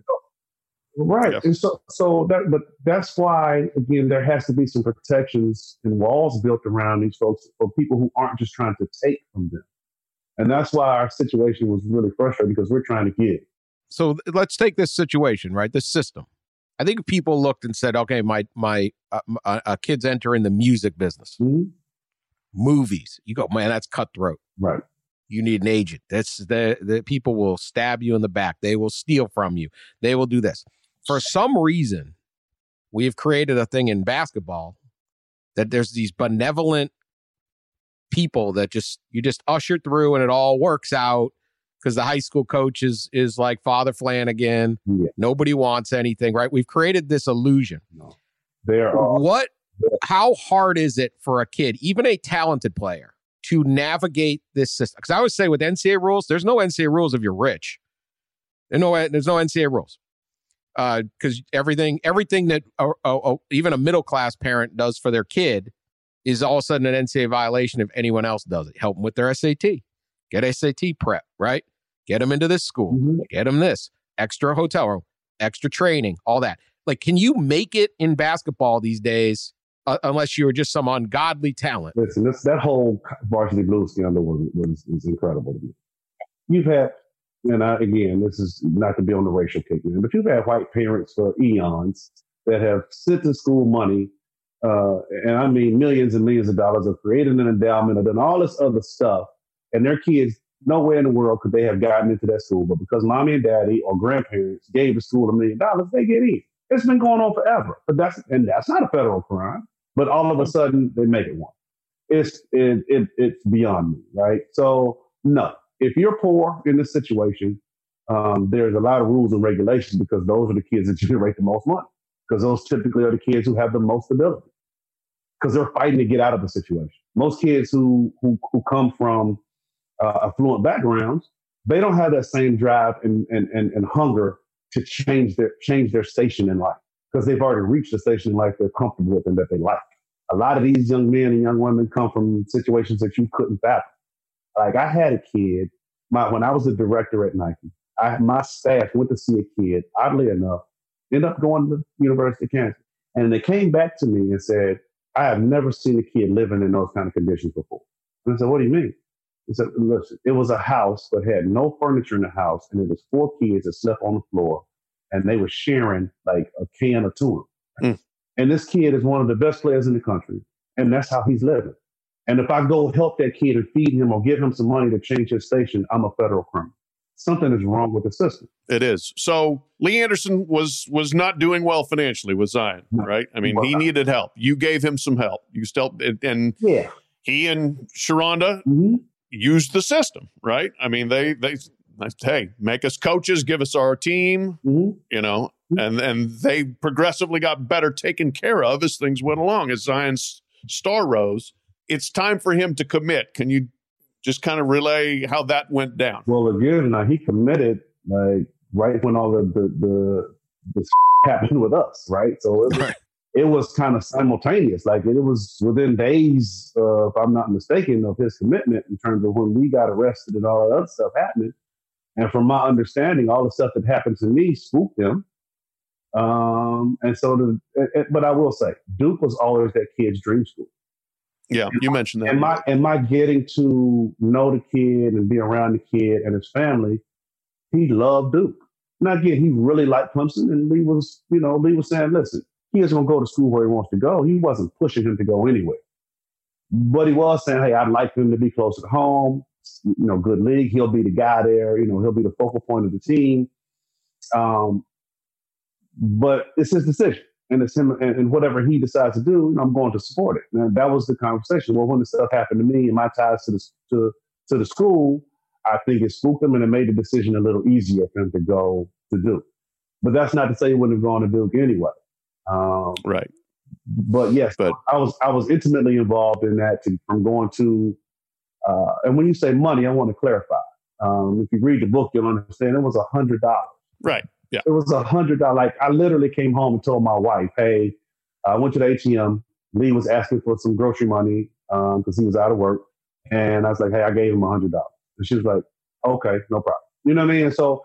Right. Yeah. And but that's why, again, there has to be some protections and walls built around these folks for people who aren't just trying to take from them. And that's why our situation was really frustrating, because we're trying to give. So let's take this situation, right? This system. I think people looked and said, okay, my kids enter in the music business. Mm-hmm. Movies. You go, man, that's cutthroat. Right. You need an agent. That's the people will stab you in the back. They will steal from you. They will do this. For some reason, we have created a thing in basketball that there's these benevolent people that you just usher through and it all works out because the high school coach is like Father Flanagan. Yeah. Nobody wants anything, right? We've created this illusion. No. How hard is it for a kid, even a talented player, to navigate this system? Because I always say with NCAA rules, there's no NCAA rules if you're rich. There's no NCAA rules. Because everything that even a middle-class parent does for their kid is all of a sudden an NCAA violation if anyone else does it. Help them with their SAT. Get SAT prep, right? Get them into this school. Mm-hmm. Get them this. Extra hotel room. Extra training. All that. Like, can you make it in basketball these days unless you're just some ungodly talent? Listen, that whole Varsity Blues scandal was incredible to me. You've had... And again, this is not to be on the racial kick, man, but you've had white parents for eons that have sent to school money, and I mean millions and millions of dollars, have created an endowment, have done all this other stuff, and their kids, nowhere in the world could they have gotten into that school, but because mommy and daddy or grandparents gave the school $1 million, they get in. It's been going on forever, but that's not a federal crime. But all of a sudden, they make it one. It's beyond me, right? So no. If you're poor in this situation, there's a lot of rules and regulations, because those are the kids that generate the most money, because those typically are the kids who have the most ability, because they're fighting to get out of the situation. Most kids who come from affluent backgrounds, they don't have that same drive and hunger to change their station in life, because they've already reached the station in life they're comfortable with and that they like. A lot of these young men and young women come from situations that you couldn't fathom. Like, I had a kid, when I was a director at Nike, my staff went to see a kid, oddly enough, ended up going to the University of Kansas. And they came back to me and said, "I have never seen a kid living in those kind of conditions before." And I said, "What do you mean?" He said, "Listen, it was a house but had no furniture in the house, and it was 4 kids that slept on the floor, and they were sharing like a can of tuna." And this kid is one of the best players in the country, and that's how he's living. And if I go help that kid and feed him or give him some money to change his station, I'm a federal criminal. Something is wrong with the system. It is. So Lee Anderson was not doing well financially with Zion, right? I mean, he needed help. You gave him some help. You still, and he and Sharonda used the system, right? I mean, they hey, make us coaches, give us our team, you know, and they progressively got better taken care of as things went along, as Zion's star rose. It's time for him to commit. Can you just kind of relay how that went down? Well, again, he committed like right when all the happened with us, right? So it was kind of simultaneous. Like it was within days, if I'm not mistaken, of his commitment in terms of when we got arrested and all that other stuff happening. And from my understanding, all the stuff that happened to me spooked him. And so, but I will say, Duke was always that kid's dream school. Yeah, you mentioned that. And my getting to know the kid and be around the kid and his family, he loved Duke. Now, again, he really liked Clemson, and Lee was saying, listen, he is going to go to school where he wants to go. He wasn't pushing him to go anywhere. But he was saying, hey, I'd like him to be closer to home, good league. He'll be the guy there. He'll be the focal point of the team. But it's his decision. And it's him, and whatever he decides to do, I'm going to support it. And that was the conversation. Well, when the stuff happened to me and my ties to the school, I think it spooked him and it made the decision a little easier for him to go to Duke. But that's not to say he wouldn't have gone to Duke anyway. Right. But yes, I was intimately involved in that from going to. And when you say money, I want to clarify. If you read the book, you'll understand it was $100. Right. Yeah. It was $100. Like I literally came home and told my wife, "Hey, I went to the ATM. Lee was asking for some grocery money because he was out of work, and I was like, hey, I gave him $100." And she was like, "Okay, no problem." You know what I mean? And so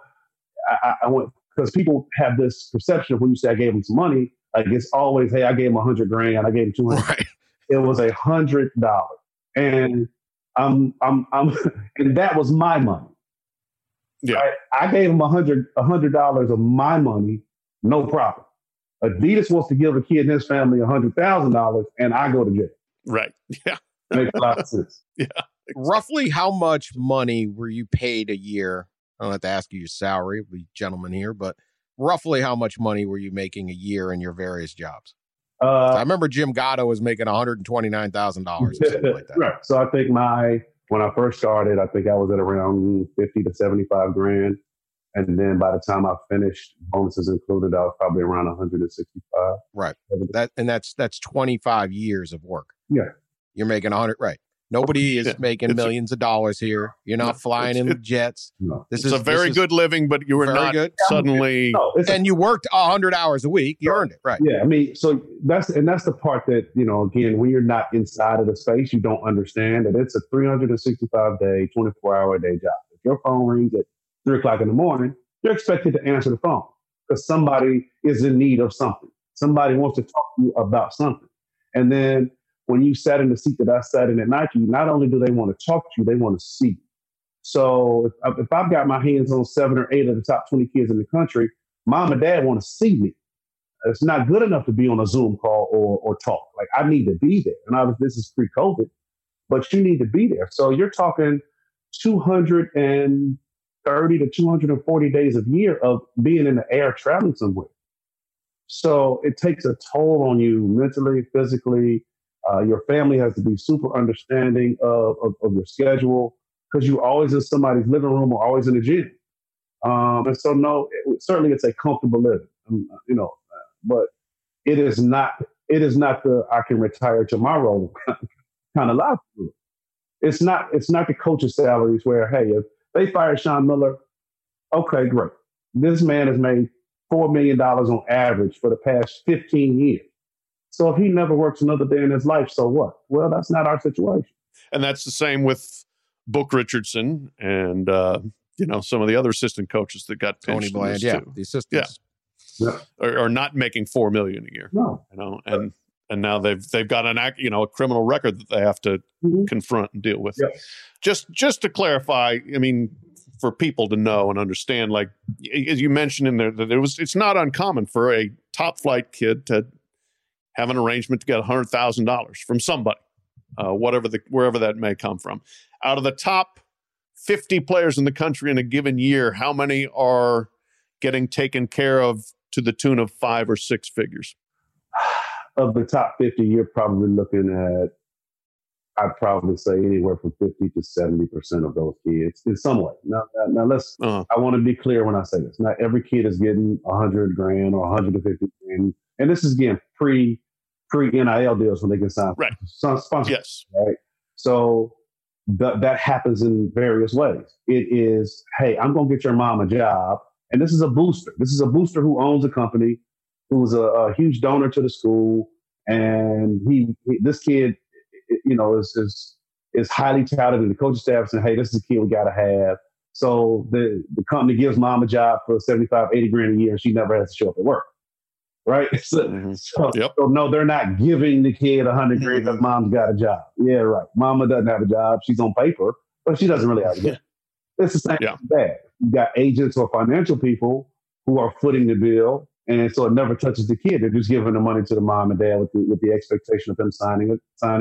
I went because people have this perception of when you say I gave him some money, like it's always, hey, I gave him $100,000, I gave him $200. Right. It was $100, and and that was my money. Yeah, right? I gave him $100 of my money, no problem. Adidas wants to give a kid and his family $100,000, and I go to jail. Right. Yeah, makes a lot of sense. Yeah. Roughly, how much money were you paid a year? I don't have to ask you your salary, we gentlemen here, but roughly how much money were you making a year in your various jobs? I remember Jim Gatto was making $129,000 or something like that. Right. So I think when I first started, I think I was at around 50 to 75 grand. And then by the time I finished, bonuses included, I was probably around 165. Right. That's 25 years of work. Yeah. You're making 100, right. Nobody is making millions of dollars here. You're not flying in jets. No. It's a very good living, but you were not good. Suddenly. No, and you worked 100 hours a week. You earned it, right? Yeah, I mean, so that's the part that, again, when you're not inside of the space, you don't understand that it's a 365-day, 24-hour-a-day job. If your phone rings at 3 o'clock in the morning, you're expected to answer the phone because somebody is in need of something. Somebody wants to talk to you about something. And then when you sat in the seat that I sat in at Nike, not only do they want to talk to you, they want to see you. So if I've got my hands on 7 or 8 of the top 20 kids in the country, mom and dad want to see me. It's not good enough to be on a Zoom call or talk. Like I need to be there. And this is pre-COVID, but you need to be there. So you're talking 230 to 240 days a year of being in the air traveling somewhere. So it takes a toll on you mentally, physically. Your family has to be super understanding of your schedule because you're always in somebody's living room or always in the gym. And so, certainly it's a comfortable living, but it is not the I can retire tomorrow kind of life. It's not the coach's salaries where, hey, if they fired Sean Miller, okay, great. This man has made $4 million on average for the past 15 years. So if he never works another day in his life, so what? Well, that's not our situation. And that's the same with Book Richardson and, some of the other assistant coaches that got Tony Bland, too. The assistants. Yeah. Are not making $4 million a year. No. And now they've got a criminal record that they have to confront and deal with. Yeah. Just to clarify, I mean, for people to know and understand, like as you mentioned in there, that it's not uncommon for a top flight kid to have an arrangement to get $100,000 from somebody. wherever that may come from. Out of the top 50 players in the country in a given year, how many are getting taken care of to the tune of 5 or 6 figures? Of the top 50, you're probably looking at, I'd probably say anywhere from 50 to 70% of those kids in some way. Now let's, I want to be clear when I say this. Not every kid is getting $100,000 or $150,000. And this is, again, pre NIL deals when they can sign sponsors. Yes. Right. So that happens in various ways. It is, hey, I'm going to get your mom a job. And this is a booster. This is a booster who owns a company, who's a huge donor to the school. And this kid, you know, is highly touted, and the coaching staff saying, hey, this is a kid we got to have. So the company gives mom a job for $75,000-$80,000 a year, and she never has to show up at work. Right? So no, they're not giving the kid $100,000 because mom's got a job. Yeah, right. Mama doesn't have a job. She's on paper, but she doesn't really have a job. It's the same bad. You got agents or financial people who are footing the bill, and so it never touches the kid. They're just giving the money to the mom and dad with the expectation of them signing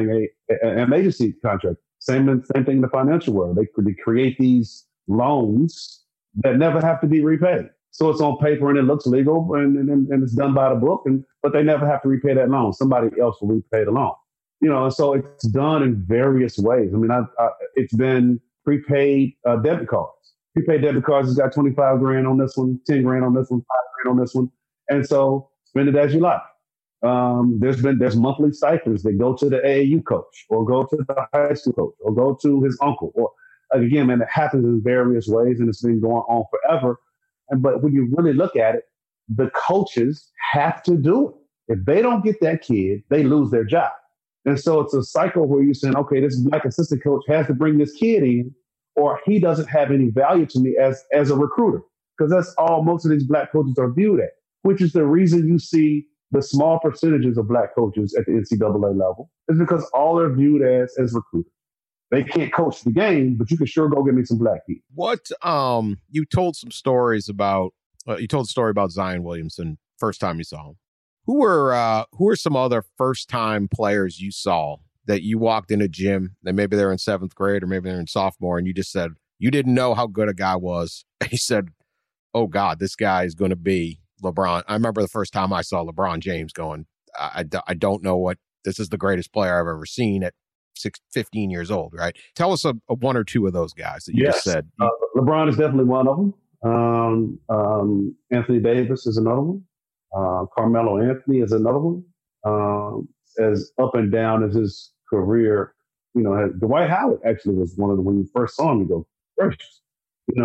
an agency contract. Same thing in the financial world. They create these loans that never have to be repaid. So it's on paper and it looks legal and it's done by the book, but they never have to repay that loan. Somebody else will repay the loan. You know, and so it's done in various ways. I mean, it's been prepaid debit cards. Prepaid debit cards has got $25,000 on this one, $10,000 on this one, $5,000 on this one. And so spend it as you like. There's monthly stipends that go to the AAU coach or go to the high school coach or go to his uncle. Or again, man, it happens in various ways and it's been going on forever. But when you really look at it, the coaches have to do it. If they don't get that kid, they lose their job. And so it's a cycle where you're saying, okay, this black assistant coach has to bring this kid in, or he doesn't have any value to me as a recruiter. Because that's all most of these black coaches are viewed at, which is the reason you see the small percentages of black coaches at the NCAA level is because all they're viewed as recruiters. They can't coach the game, but you can sure go get me some black kids. What you told some stories about. You told a story about Zion Williamson first time you saw him. Who were some other first time players you saw that you walked in a gym that maybe they're in 7th grade or maybe they're in sophomore and you just said you didn't know how good a guy was and he said, "Oh God, this guy is going to be LeBron." I remember the first time I saw LeBron James going, I don't know what this is the greatest player I've ever seen at 15 years old, right? Tell us a one or two of those guys that you just said. LeBron is definitely one of them. Anthony Davis is another one. Carmelo Anthony is another one. As up and down as his career, you know, Dwight Howard actually was one of them when you first saw him. You go, first, you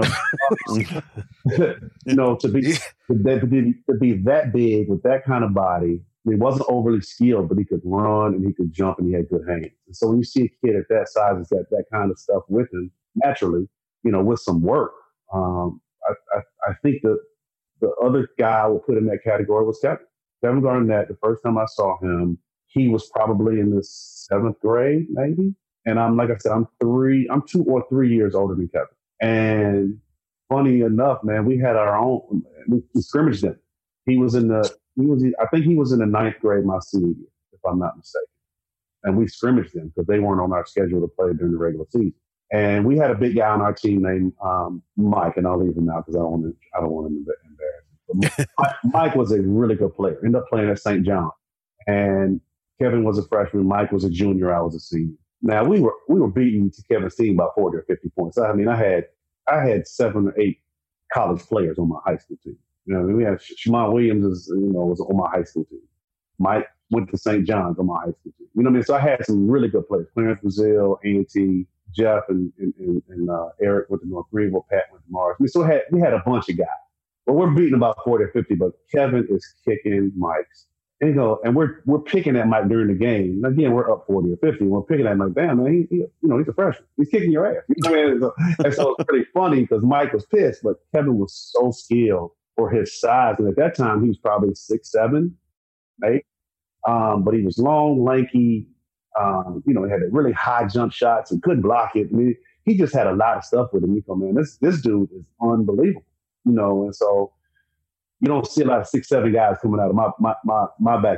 know, to be that big with that kind of body. He wasn't overly skilled, but he could run and he could jump and he had good hands. And so when you see a kid at that size and that kind of stuff with him, naturally, you know, with some work, I think that the other guy I would put in that category was Kevin Garnett. The first time I saw him, he was probably in the 7th grade, maybe. And I'm 2 or 3 years older than Kevin. And funny enough, man, we had our own, we scrimmaged him. I think he was in the 9th grade my senior year, if I'm not mistaken. And we scrimmaged them because they weren't on our schedule to play during the regular season. And we had a big guy on our team named Mike, and I'll leave him out because I don't want him embarrassed. But Mike was a really good player. Ended up playing at St. John. And Kevin was a freshman. Mike was a junior. I was a senior. Now we were beating Kevin's team by 40 or 50 points. I mean, I had 7 or 8 college players on my high school team. You know, we had Shamon Williams was on my high school team. Mike went to St. John's on my high school team. You know what I mean? So I had some really good players. Clarence Brazil, A&T, Jeff, and Eric went to North Greenville, Pat went to Mars. We had a bunch of guys. Well, we're beating about 40 or 50, but Kevin is kicking Mike's. And we're picking at Mike during the game. And again, we're up 40 or 50. And we're picking at Mike, damn, man, he's a freshman. He's kicking your ass. You know what I mean? And so it's pretty funny because Mike was pissed, but Kevin was so skilled for his size. And at that time, he was probably 6'7", 8. But he was long, lanky. He had a really high jump shots and couldn't block it. I mean, he just had a lot of stuff with him. You go, man, this dude is unbelievable. And so you don't see a lot of 6'7" guys coming out of my backyard,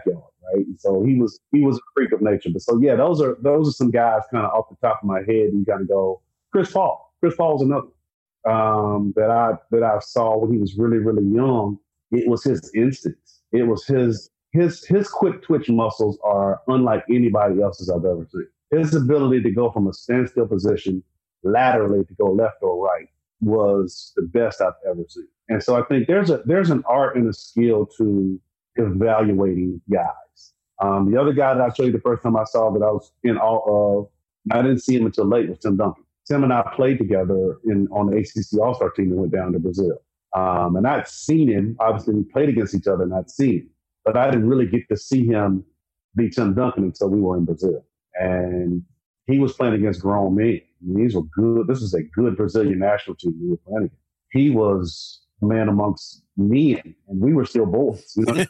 right? And so he was a freak of nature. But so yeah, those are some guys kind of off the top of my head. You got to go. Chris Paul was another that I saw when he was really, really young. It was his instincts. It was his quick twitch muscles are unlike anybody else's I've ever seen. His ability to go from a standstill position laterally to go left or right was the best I've ever seen. And so I think there's an art and a skill to evaluating guys. The other guy that I showed you the first time I saw that I was in awe of, I didn't see him until late, was Tim Duncan. Tim and I played together on the ACC All-Star team that went down to Brazil. And I'd seen him. Obviously, we played against each other and I'd seen him. But I didn't really get to see him be Tim Duncan until we were in Brazil. And he was playing against grown men. I mean, these were good. This was a good Brazilian national team we were playing against. He was a man amongst men, and we were still boys. You know?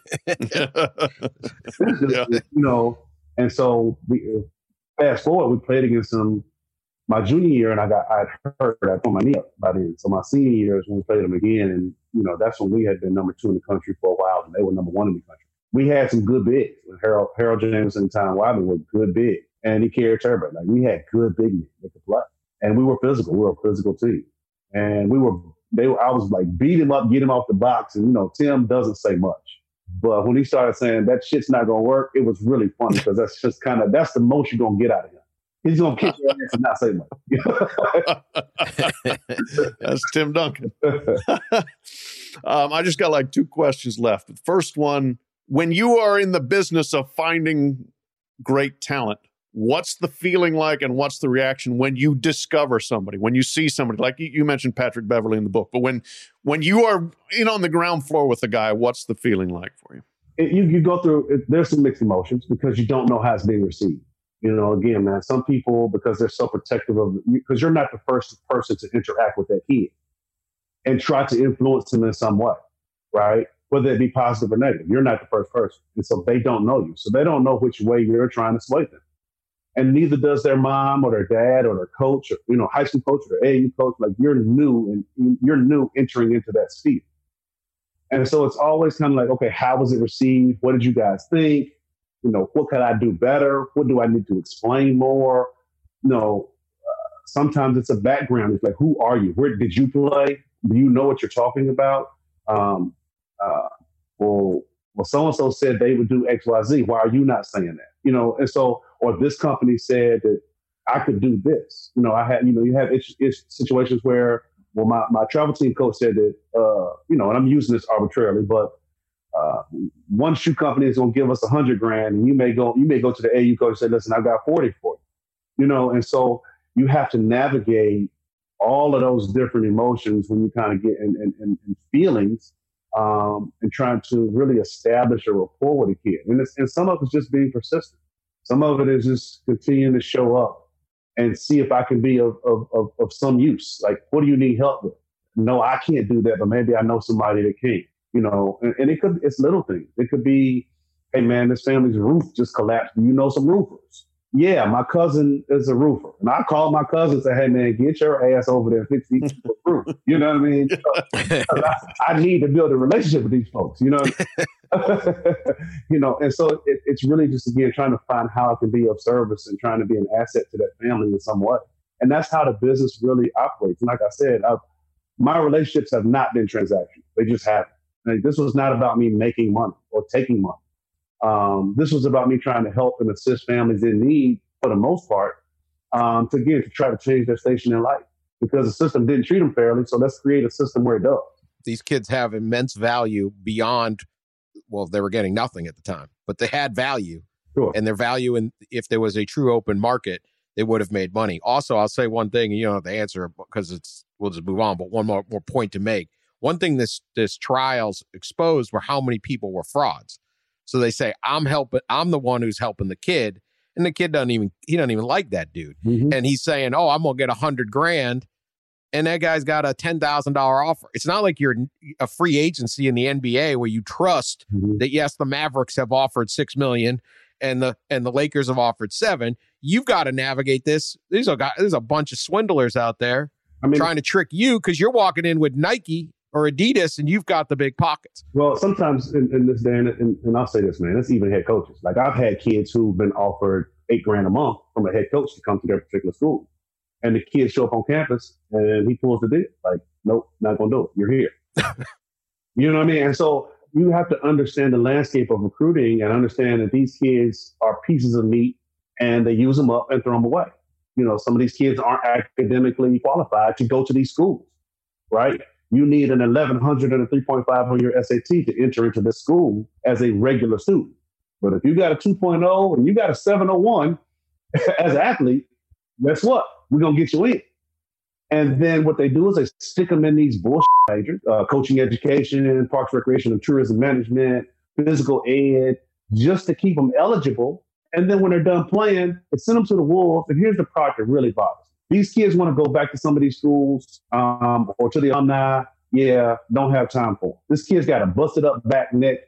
You know, and so fast forward, we played against him my junior year, and I hurt on my knee up by then. So my senior year is when we played them again, and you know that's when we had been number 2 in the country for a while, and they were number 1 in the country. We had some good bigs. Harold Jameson and Tom Wyman were good big, and he carried Turbot. Like we had good big men that could play, and we were physical. We were a physical team, and I was like beat him up, get him off the box, and you know Tim doesn't say much, but when he started saying that shit's not gonna work, it was really funny because that's the most you're gonna get out of him. He's going to kick your ass and not say much. That's Tim Duncan. I just got like 2 questions left. The first one, when you are in the business of finding great talent, what's the feeling like and what's the reaction when you discover somebody, when you see somebody, like you mentioned Patrick Beverley in the book, but when you are on the ground floor with a guy, what's the feeling like for you? You go through, there's some mixed emotions because you don't know how it's being received. You know, again, man, some people, because they're so protective of you, because you're not the first person to interact with that kid and try to influence him in some way, right? Whether it be positive or negative. You're not the first person. And so they don't know you. So they don't know which way you're trying to sway them. And neither does their mom or their dad or their coach or, you know, high school coach or AAU coach. Like you're new entering into that sphere. And so it's always kind of like, okay, how was it received? What did you guys think? You know, what could I do better? What do I need to explain more? You know, sometimes it's a background. It's like, who are you? Where did you play? Do you know what you're talking about? Well, so-and-so said they would do X, Y, Z. Why are you not saying that? You know, and so, or this company said that I could do this. You know, you have situations where, well, my travel team coach said that, you know, and I'm using this arbitrarily, but one shoe company is going to give us $100,000, and you may go to the AU coach and say, "Listen, I got 40 for you." You know, and so you have to navigate all of those different emotions when you kind of get and feelings, and trying to really establish a rapport with a kid. And some of it's just being persistent. Some of it is just continuing to show up and see if I can be of some use. Like, what do you need help with? No, I can't do that, but maybe I know somebody that can. You know, and it's little things. It could be, hey man, this family's roof just collapsed. Do you know some roofers? Yeah, my cousin is a roofer. And I called my cousin and said, hey man, get your ass over there and fix these roof. You know what I mean? So, I need to build a relationship with these folks, you know? You know, and so it's really just, again, trying to find how I can be of service and trying to be an asset to that family in some way. And that's how the business really operates. And like I said, my relationships have not been transactional. They just haven't. Like, this was not about me making money or taking money. This was about me trying to help and assist families in need, for the most part, to try to change their station in life, because the system didn't treat them fairly. So let's create a system where it does. These kids have immense value beyond, well, they were getting nothing at the time, but they had value. Sure. And their value, and if there was a true open market, they would have made money. Also, I'll say one thing, and you don't have to answer because we'll just move on, but one more point to make. One thing this trials exposed were how many people were frauds. So they say, I'm the one who's helping the kid. And the kid doesn't even like that dude. Mm-hmm. And he's saying, oh, I'm going to get $100,000. And that guy's got a $10,000 offer. It's not like you're a free agency in the NBA where you trust that, yes, the Mavericks have offered $6 million and the Lakers have offered $7 million. You've got to navigate this. There's a bunch of swindlers out there trying to trick you because you're walking in with Nike or Adidas, and you've got the big pockets. Well, sometimes in this day, and I'll say this, man, it's even head coaches. Like I've had kids who've been offered $8,000 a month from a head coach to come to their particular school. And the kids show up on campus and he pulls the deal. Like, nope, not going to do it. You're here. You know what I mean? And so you have to understand the landscape of recruiting and understand that these kids are pieces of meat and they use them up and throw them away. You know, some of these kids aren't academically qualified to go to these schools, right? You need an 1100 and a 3.5 on your SAT to enter into this school as a regular student. But if you got a 2.0 and you got a 701 as an athlete, guess what? We're going to get you in. And then what they do is they stick them in these bullshit majors, coaching education, parks, recreation, and tourism management, physical ed, just to keep them eligible. And then when they're done playing, they send them to the wolves. And here's the part that really bothers me. These kids want to go back to some of these schools or to the alumni. Yeah, don't have time for them. This kid's got a busted up back, neck,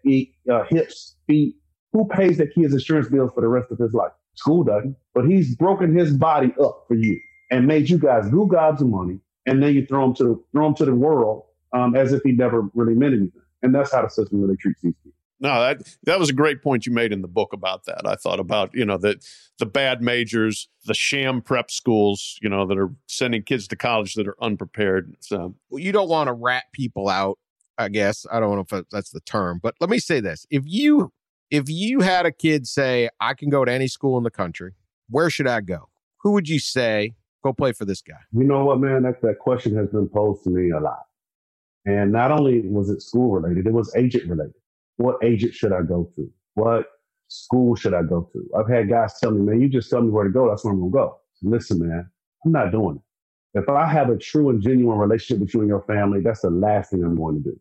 hips, feet. Who pays that kid's insurance bills for the rest of his life? School doesn't. But he's broken his body up for you and made you guys goo gobs of money. And then you throw him to the world as if he never really meant anything. And that's how the system really treats these kids. No, that was a great point you made in the book about that. I thought about, that the bad majors, the sham prep schools, that are sending kids to college that are unprepared. So you don't want to rat people out, I guess. I don't know if that's the term, but let me say this. If you had a kid say, I can go to any school in the country, where should I go? Who would you say, go play for this guy? You know what, man? That question has been posed to me a lot. And not only was it school related, it was agent related. What agent should I go to? What school should I go to? I've had guys tell me, man, you just tell me where to go. That's where I'm going to go. So listen, man, I'm not doing it. If I have a true and genuine relationship with you and your family, that's the last thing I'm going to do.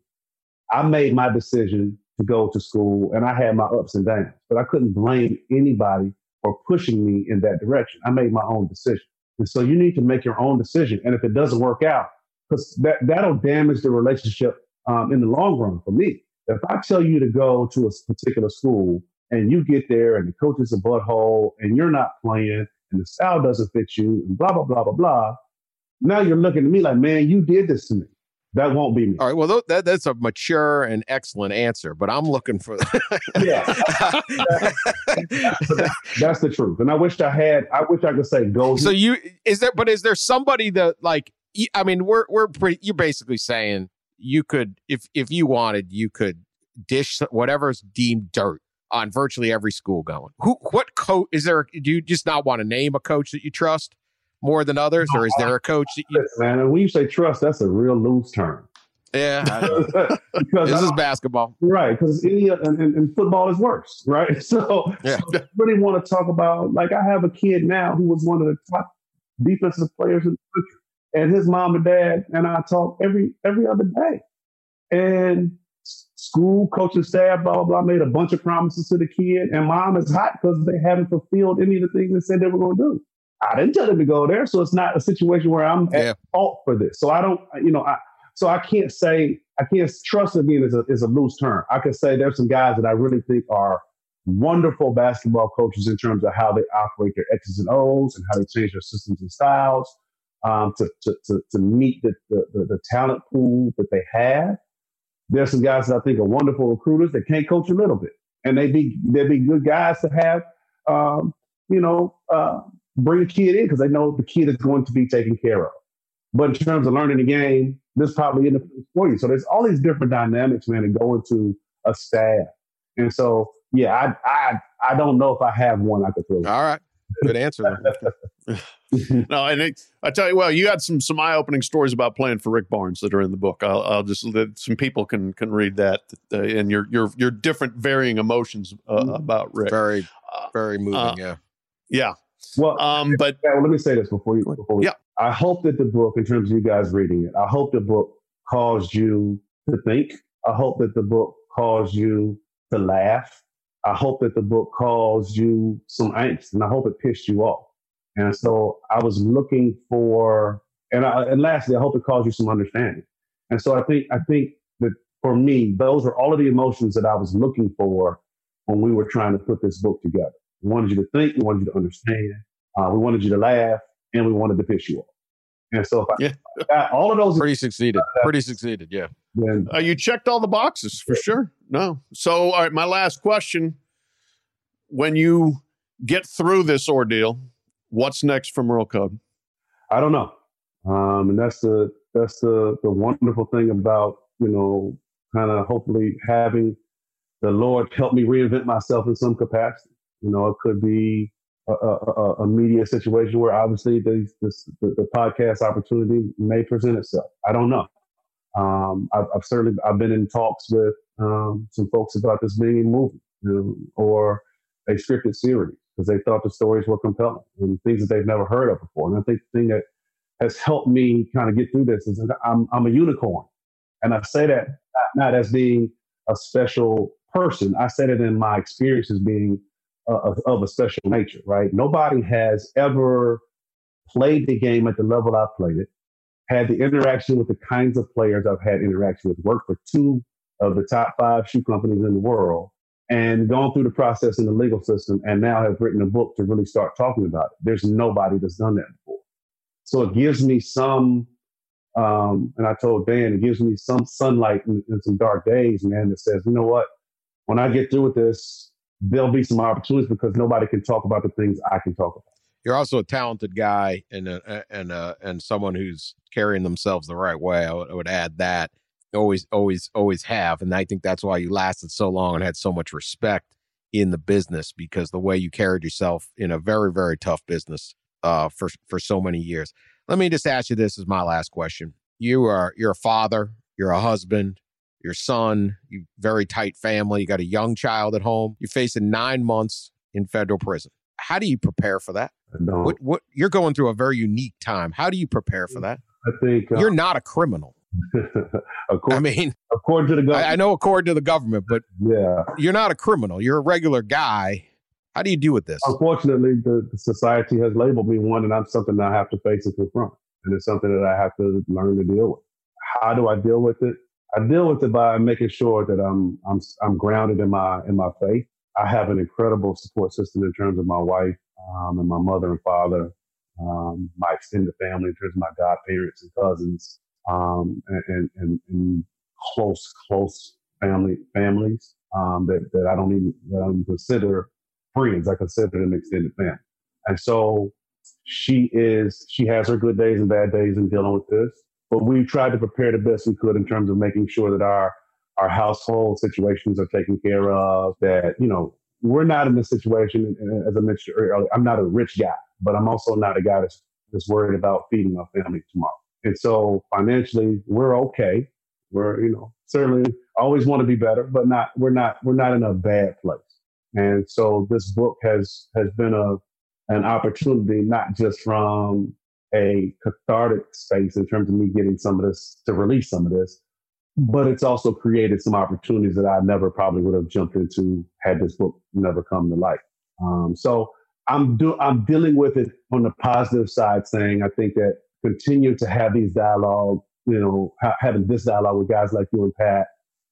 I made my decision to go to school and I had my ups and downs, but I couldn't blame anybody for pushing me in that direction. I made my own decision. And so you need to make your own decision. And if it doesn't work out, because that'll damage the relationship in the long run for me. If I tell you to go to a particular school and you get there and the coach is a butthole and you're not playing and the style doesn't fit you and blah, blah, blah, blah, blah, now you're looking at me like, man, you did this to me. That won't be me. All right. Well, that's a mature and excellent answer, but I'm looking for yeah. That's the truth. And I wish I could say go. So is there somebody that like, I mean, you're basically saying you could, if you wanted, you could dish whatever's deemed dirt on virtually every school going. What coach is there? Do you just not want to name a coach that you trust more than others, or is there a coach that you? Man, and when you say trust, that's a real loose term. Yeah, this is basketball, right? Because and football is worse, right? So, yeah. So I really want to talk about. Like, I have a kid now who was one of the top defensive players in the country. And his mom and dad and I talk every other day. And school, coaching staff, blah, blah, blah, made a bunch of promises to the kid. And mom is hot because they haven't fulfilled any of the things they said they were going to do. I didn't tell them to go there. So it's not a situation where I'm at fault for this. So I don't, I can't say, trust again is a loose term. I could say there's some guys that I really think are wonderful basketball coaches in terms of how they operate their X's and O's and how they change their systems and styles. To meet the talent pool that they have. There's some guys that I think are wonderful recruiters that can't coach a little bit. And they'd be good guys to have, bring a kid in because they know the kid is going to be taken care of. But in terms of learning the game, this probably isn't the place for you. So there's all these different dynamics, man, that go into a staff. And so, yeah, I don't know if I have one I could throw. All right. Good answer. No, and I tell you, well, you had some eye-opening stories about playing for Rick Barnes that are in the book. I'll just some people can read that and your different varying emotions about Rick. Very, very moving. Yeah. Well, but let me say this before we. I hope that the book, in terms of you guys reading it, I hope the book caused you to think. I hope that the book caused you to laugh. I hope that the book caused you some angst, and I hope it pissed you off. And so I was looking for, and lastly, I hope it caused you some understanding. And so I think that for me, those are all of the emotions that I was looking for when we were trying to put this book together. We wanted you to think, we wanted you to understand, we wanted you to laugh, and we wanted to piss you off. And so if I got all of those, pretty succeeded. Yeah. Then you checked all the boxes for sure. No. So, all right, my last question. When you get through this ordeal, what's next for Merle Code? I don't know. And that's the wonderful thing about, kind of hopefully having the Lord help me reinvent myself in some capacity. It could be a media situation where obviously the podcast opportunity may present itself. I don't know. I've been in talks with some folks about this being a movie, or a scripted series, because they thought the stories were compelling and things that they've never heard of before. And I think the thing that has helped me kind of get through this is that I'm a unicorn. And I say that not as being a special person. I say that in my experience as being of a special nature, right? Nobody has ever played the game at the level I've played it, had the interaction with the kinds of players I've had interaction with, worked for 2 of the top 5 shoe companies in the world, and gone through the process in the legal system, and now have written a book to really start talking about it. There's nobody that's done that before. So it gives me some, and I told Dan, it gives me some sunlight in some dark days, man, that says, you know what? When I get through with this, there'll be some opportunities because nobody can talk about the things I can talk about. You're also a talented guy and someone who's carrying themselves the right way. I would add that. Always have. And I think that's why you lasted so long and had so much respect in the business, because the way you carried yourself in a very, very tough business for so many years. Let me just ask you this as my last question. You're a father, you're a husband, your son, you very tight family, you got a young child at home. You're facing 9 months in federal prison. How do you prepare for that? What you're going through a very unique time. How do you prepare for that? I think you're not a criminal. according to the government. I know according to the government, but yeah, you're not a criminal. You're a regular guy. How do you deal with this? Unfortunately, the society has labeled me one, and I'm something that I have to face and confront. And it's something that I have to learn to deal with. How do I deal with it? I deal with it by making sure that I'm grounded in my faith. I have an incredible support system in terms of my wife and my mother and father, my extended family in terms of my godparents and cousins, and close families that I don't even consider friends. I consider them extended family. And so she has her good days and bad days in dealing with this. But we tried to prepare the best we could in terms of making sure that our household situations are taken care of, that, we're not in this situation, as I mentioned earlier, I'm not a rich guy, but I'm also not a guy that's worried about feeding my family tomorrow. And so financially, we're okay. We're, certainly always want to be better, but we're not in a bad place. And so this book has been an opportunity, not just from a cathartic space in terms of me getting some of this, to release some of this, but it's also created some opportunities that I never probably would have jumped into had this book never come to light. So I'm dealing with it on the positive side, saying I think that continue to have these dialogue, having this dialogue with guys like you and Pat,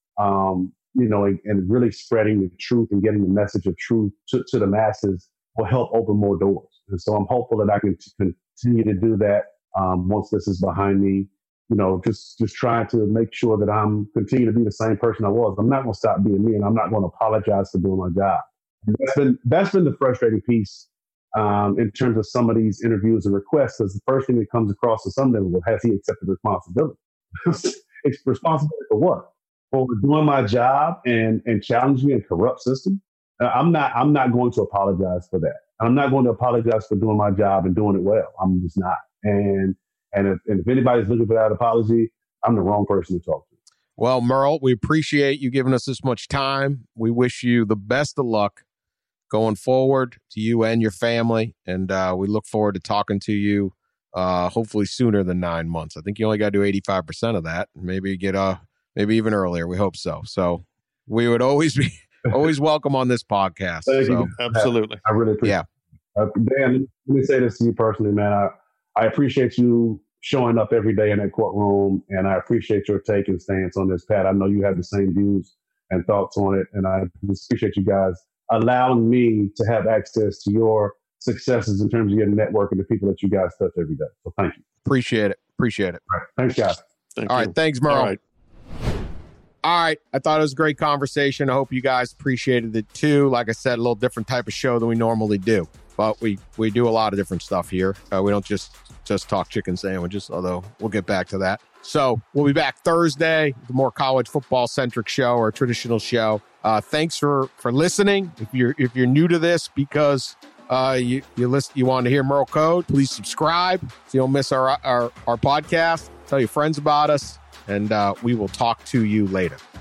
and really spreading the truth and getting the message of truth to the masses will help open more doors. And so I'm hopeful that I can continue to do that once this is behind me. Just trying to make sure that I'm continue to be the same person I was. I'm not going to stop being me, and I'm not going to apologize for doing my job. That's been the frustrating piece in terms of some of these interviews and requests, because the first thing that comes across to some of them, well, has he accepted responsibility? It's responsibility for what? For doing my job and challenging a corrupt system? I'm not going to apologize for that. I'm not going to apologize for doing my job and doing it well. I'm just not. And if anybody's looking for that apology, I'm the wrong person to talk to. Well, Merle, we appreciate you giving us this much time. We wish you the best of luck going forward, to you and your family. And we look forward to talking to you hopefully sooner than 9 months. I think you only got to do 85% of that. Maybe maybe even earlier. We hope so. So we would always be welcome on this podcast. Thank you. Absolutely. I really appreciate it. Dan, let me say this to you personally, man. I appreciate you showing up every day in that courtroom, and I appreciate your take and stance on this, Pat. I know you have the same views and thoughts on it, and I just appreciate you guys allowing me to have access to your successes in terms of your network and the people that you guys touch every day. So thank you. Appreciate it. All right. Thanks, guys. Thank All you. right. Thanks, Merle. All right. All right. I thought it was a great conversation. I hope you guys appreciated it too. Like I said, a little different type of show than we normally do, but we do a lot of different stuff here. We don't just talk chicken sandwiches, although we'll get back to that. So we'll be back Thursday, the more college football centric show or traditional show. Thanks for listening. If you're new to this because you want to hear Merle Code, please subscribe so you don't miss our podcast. Tell your friends about us, and we will talk to you later.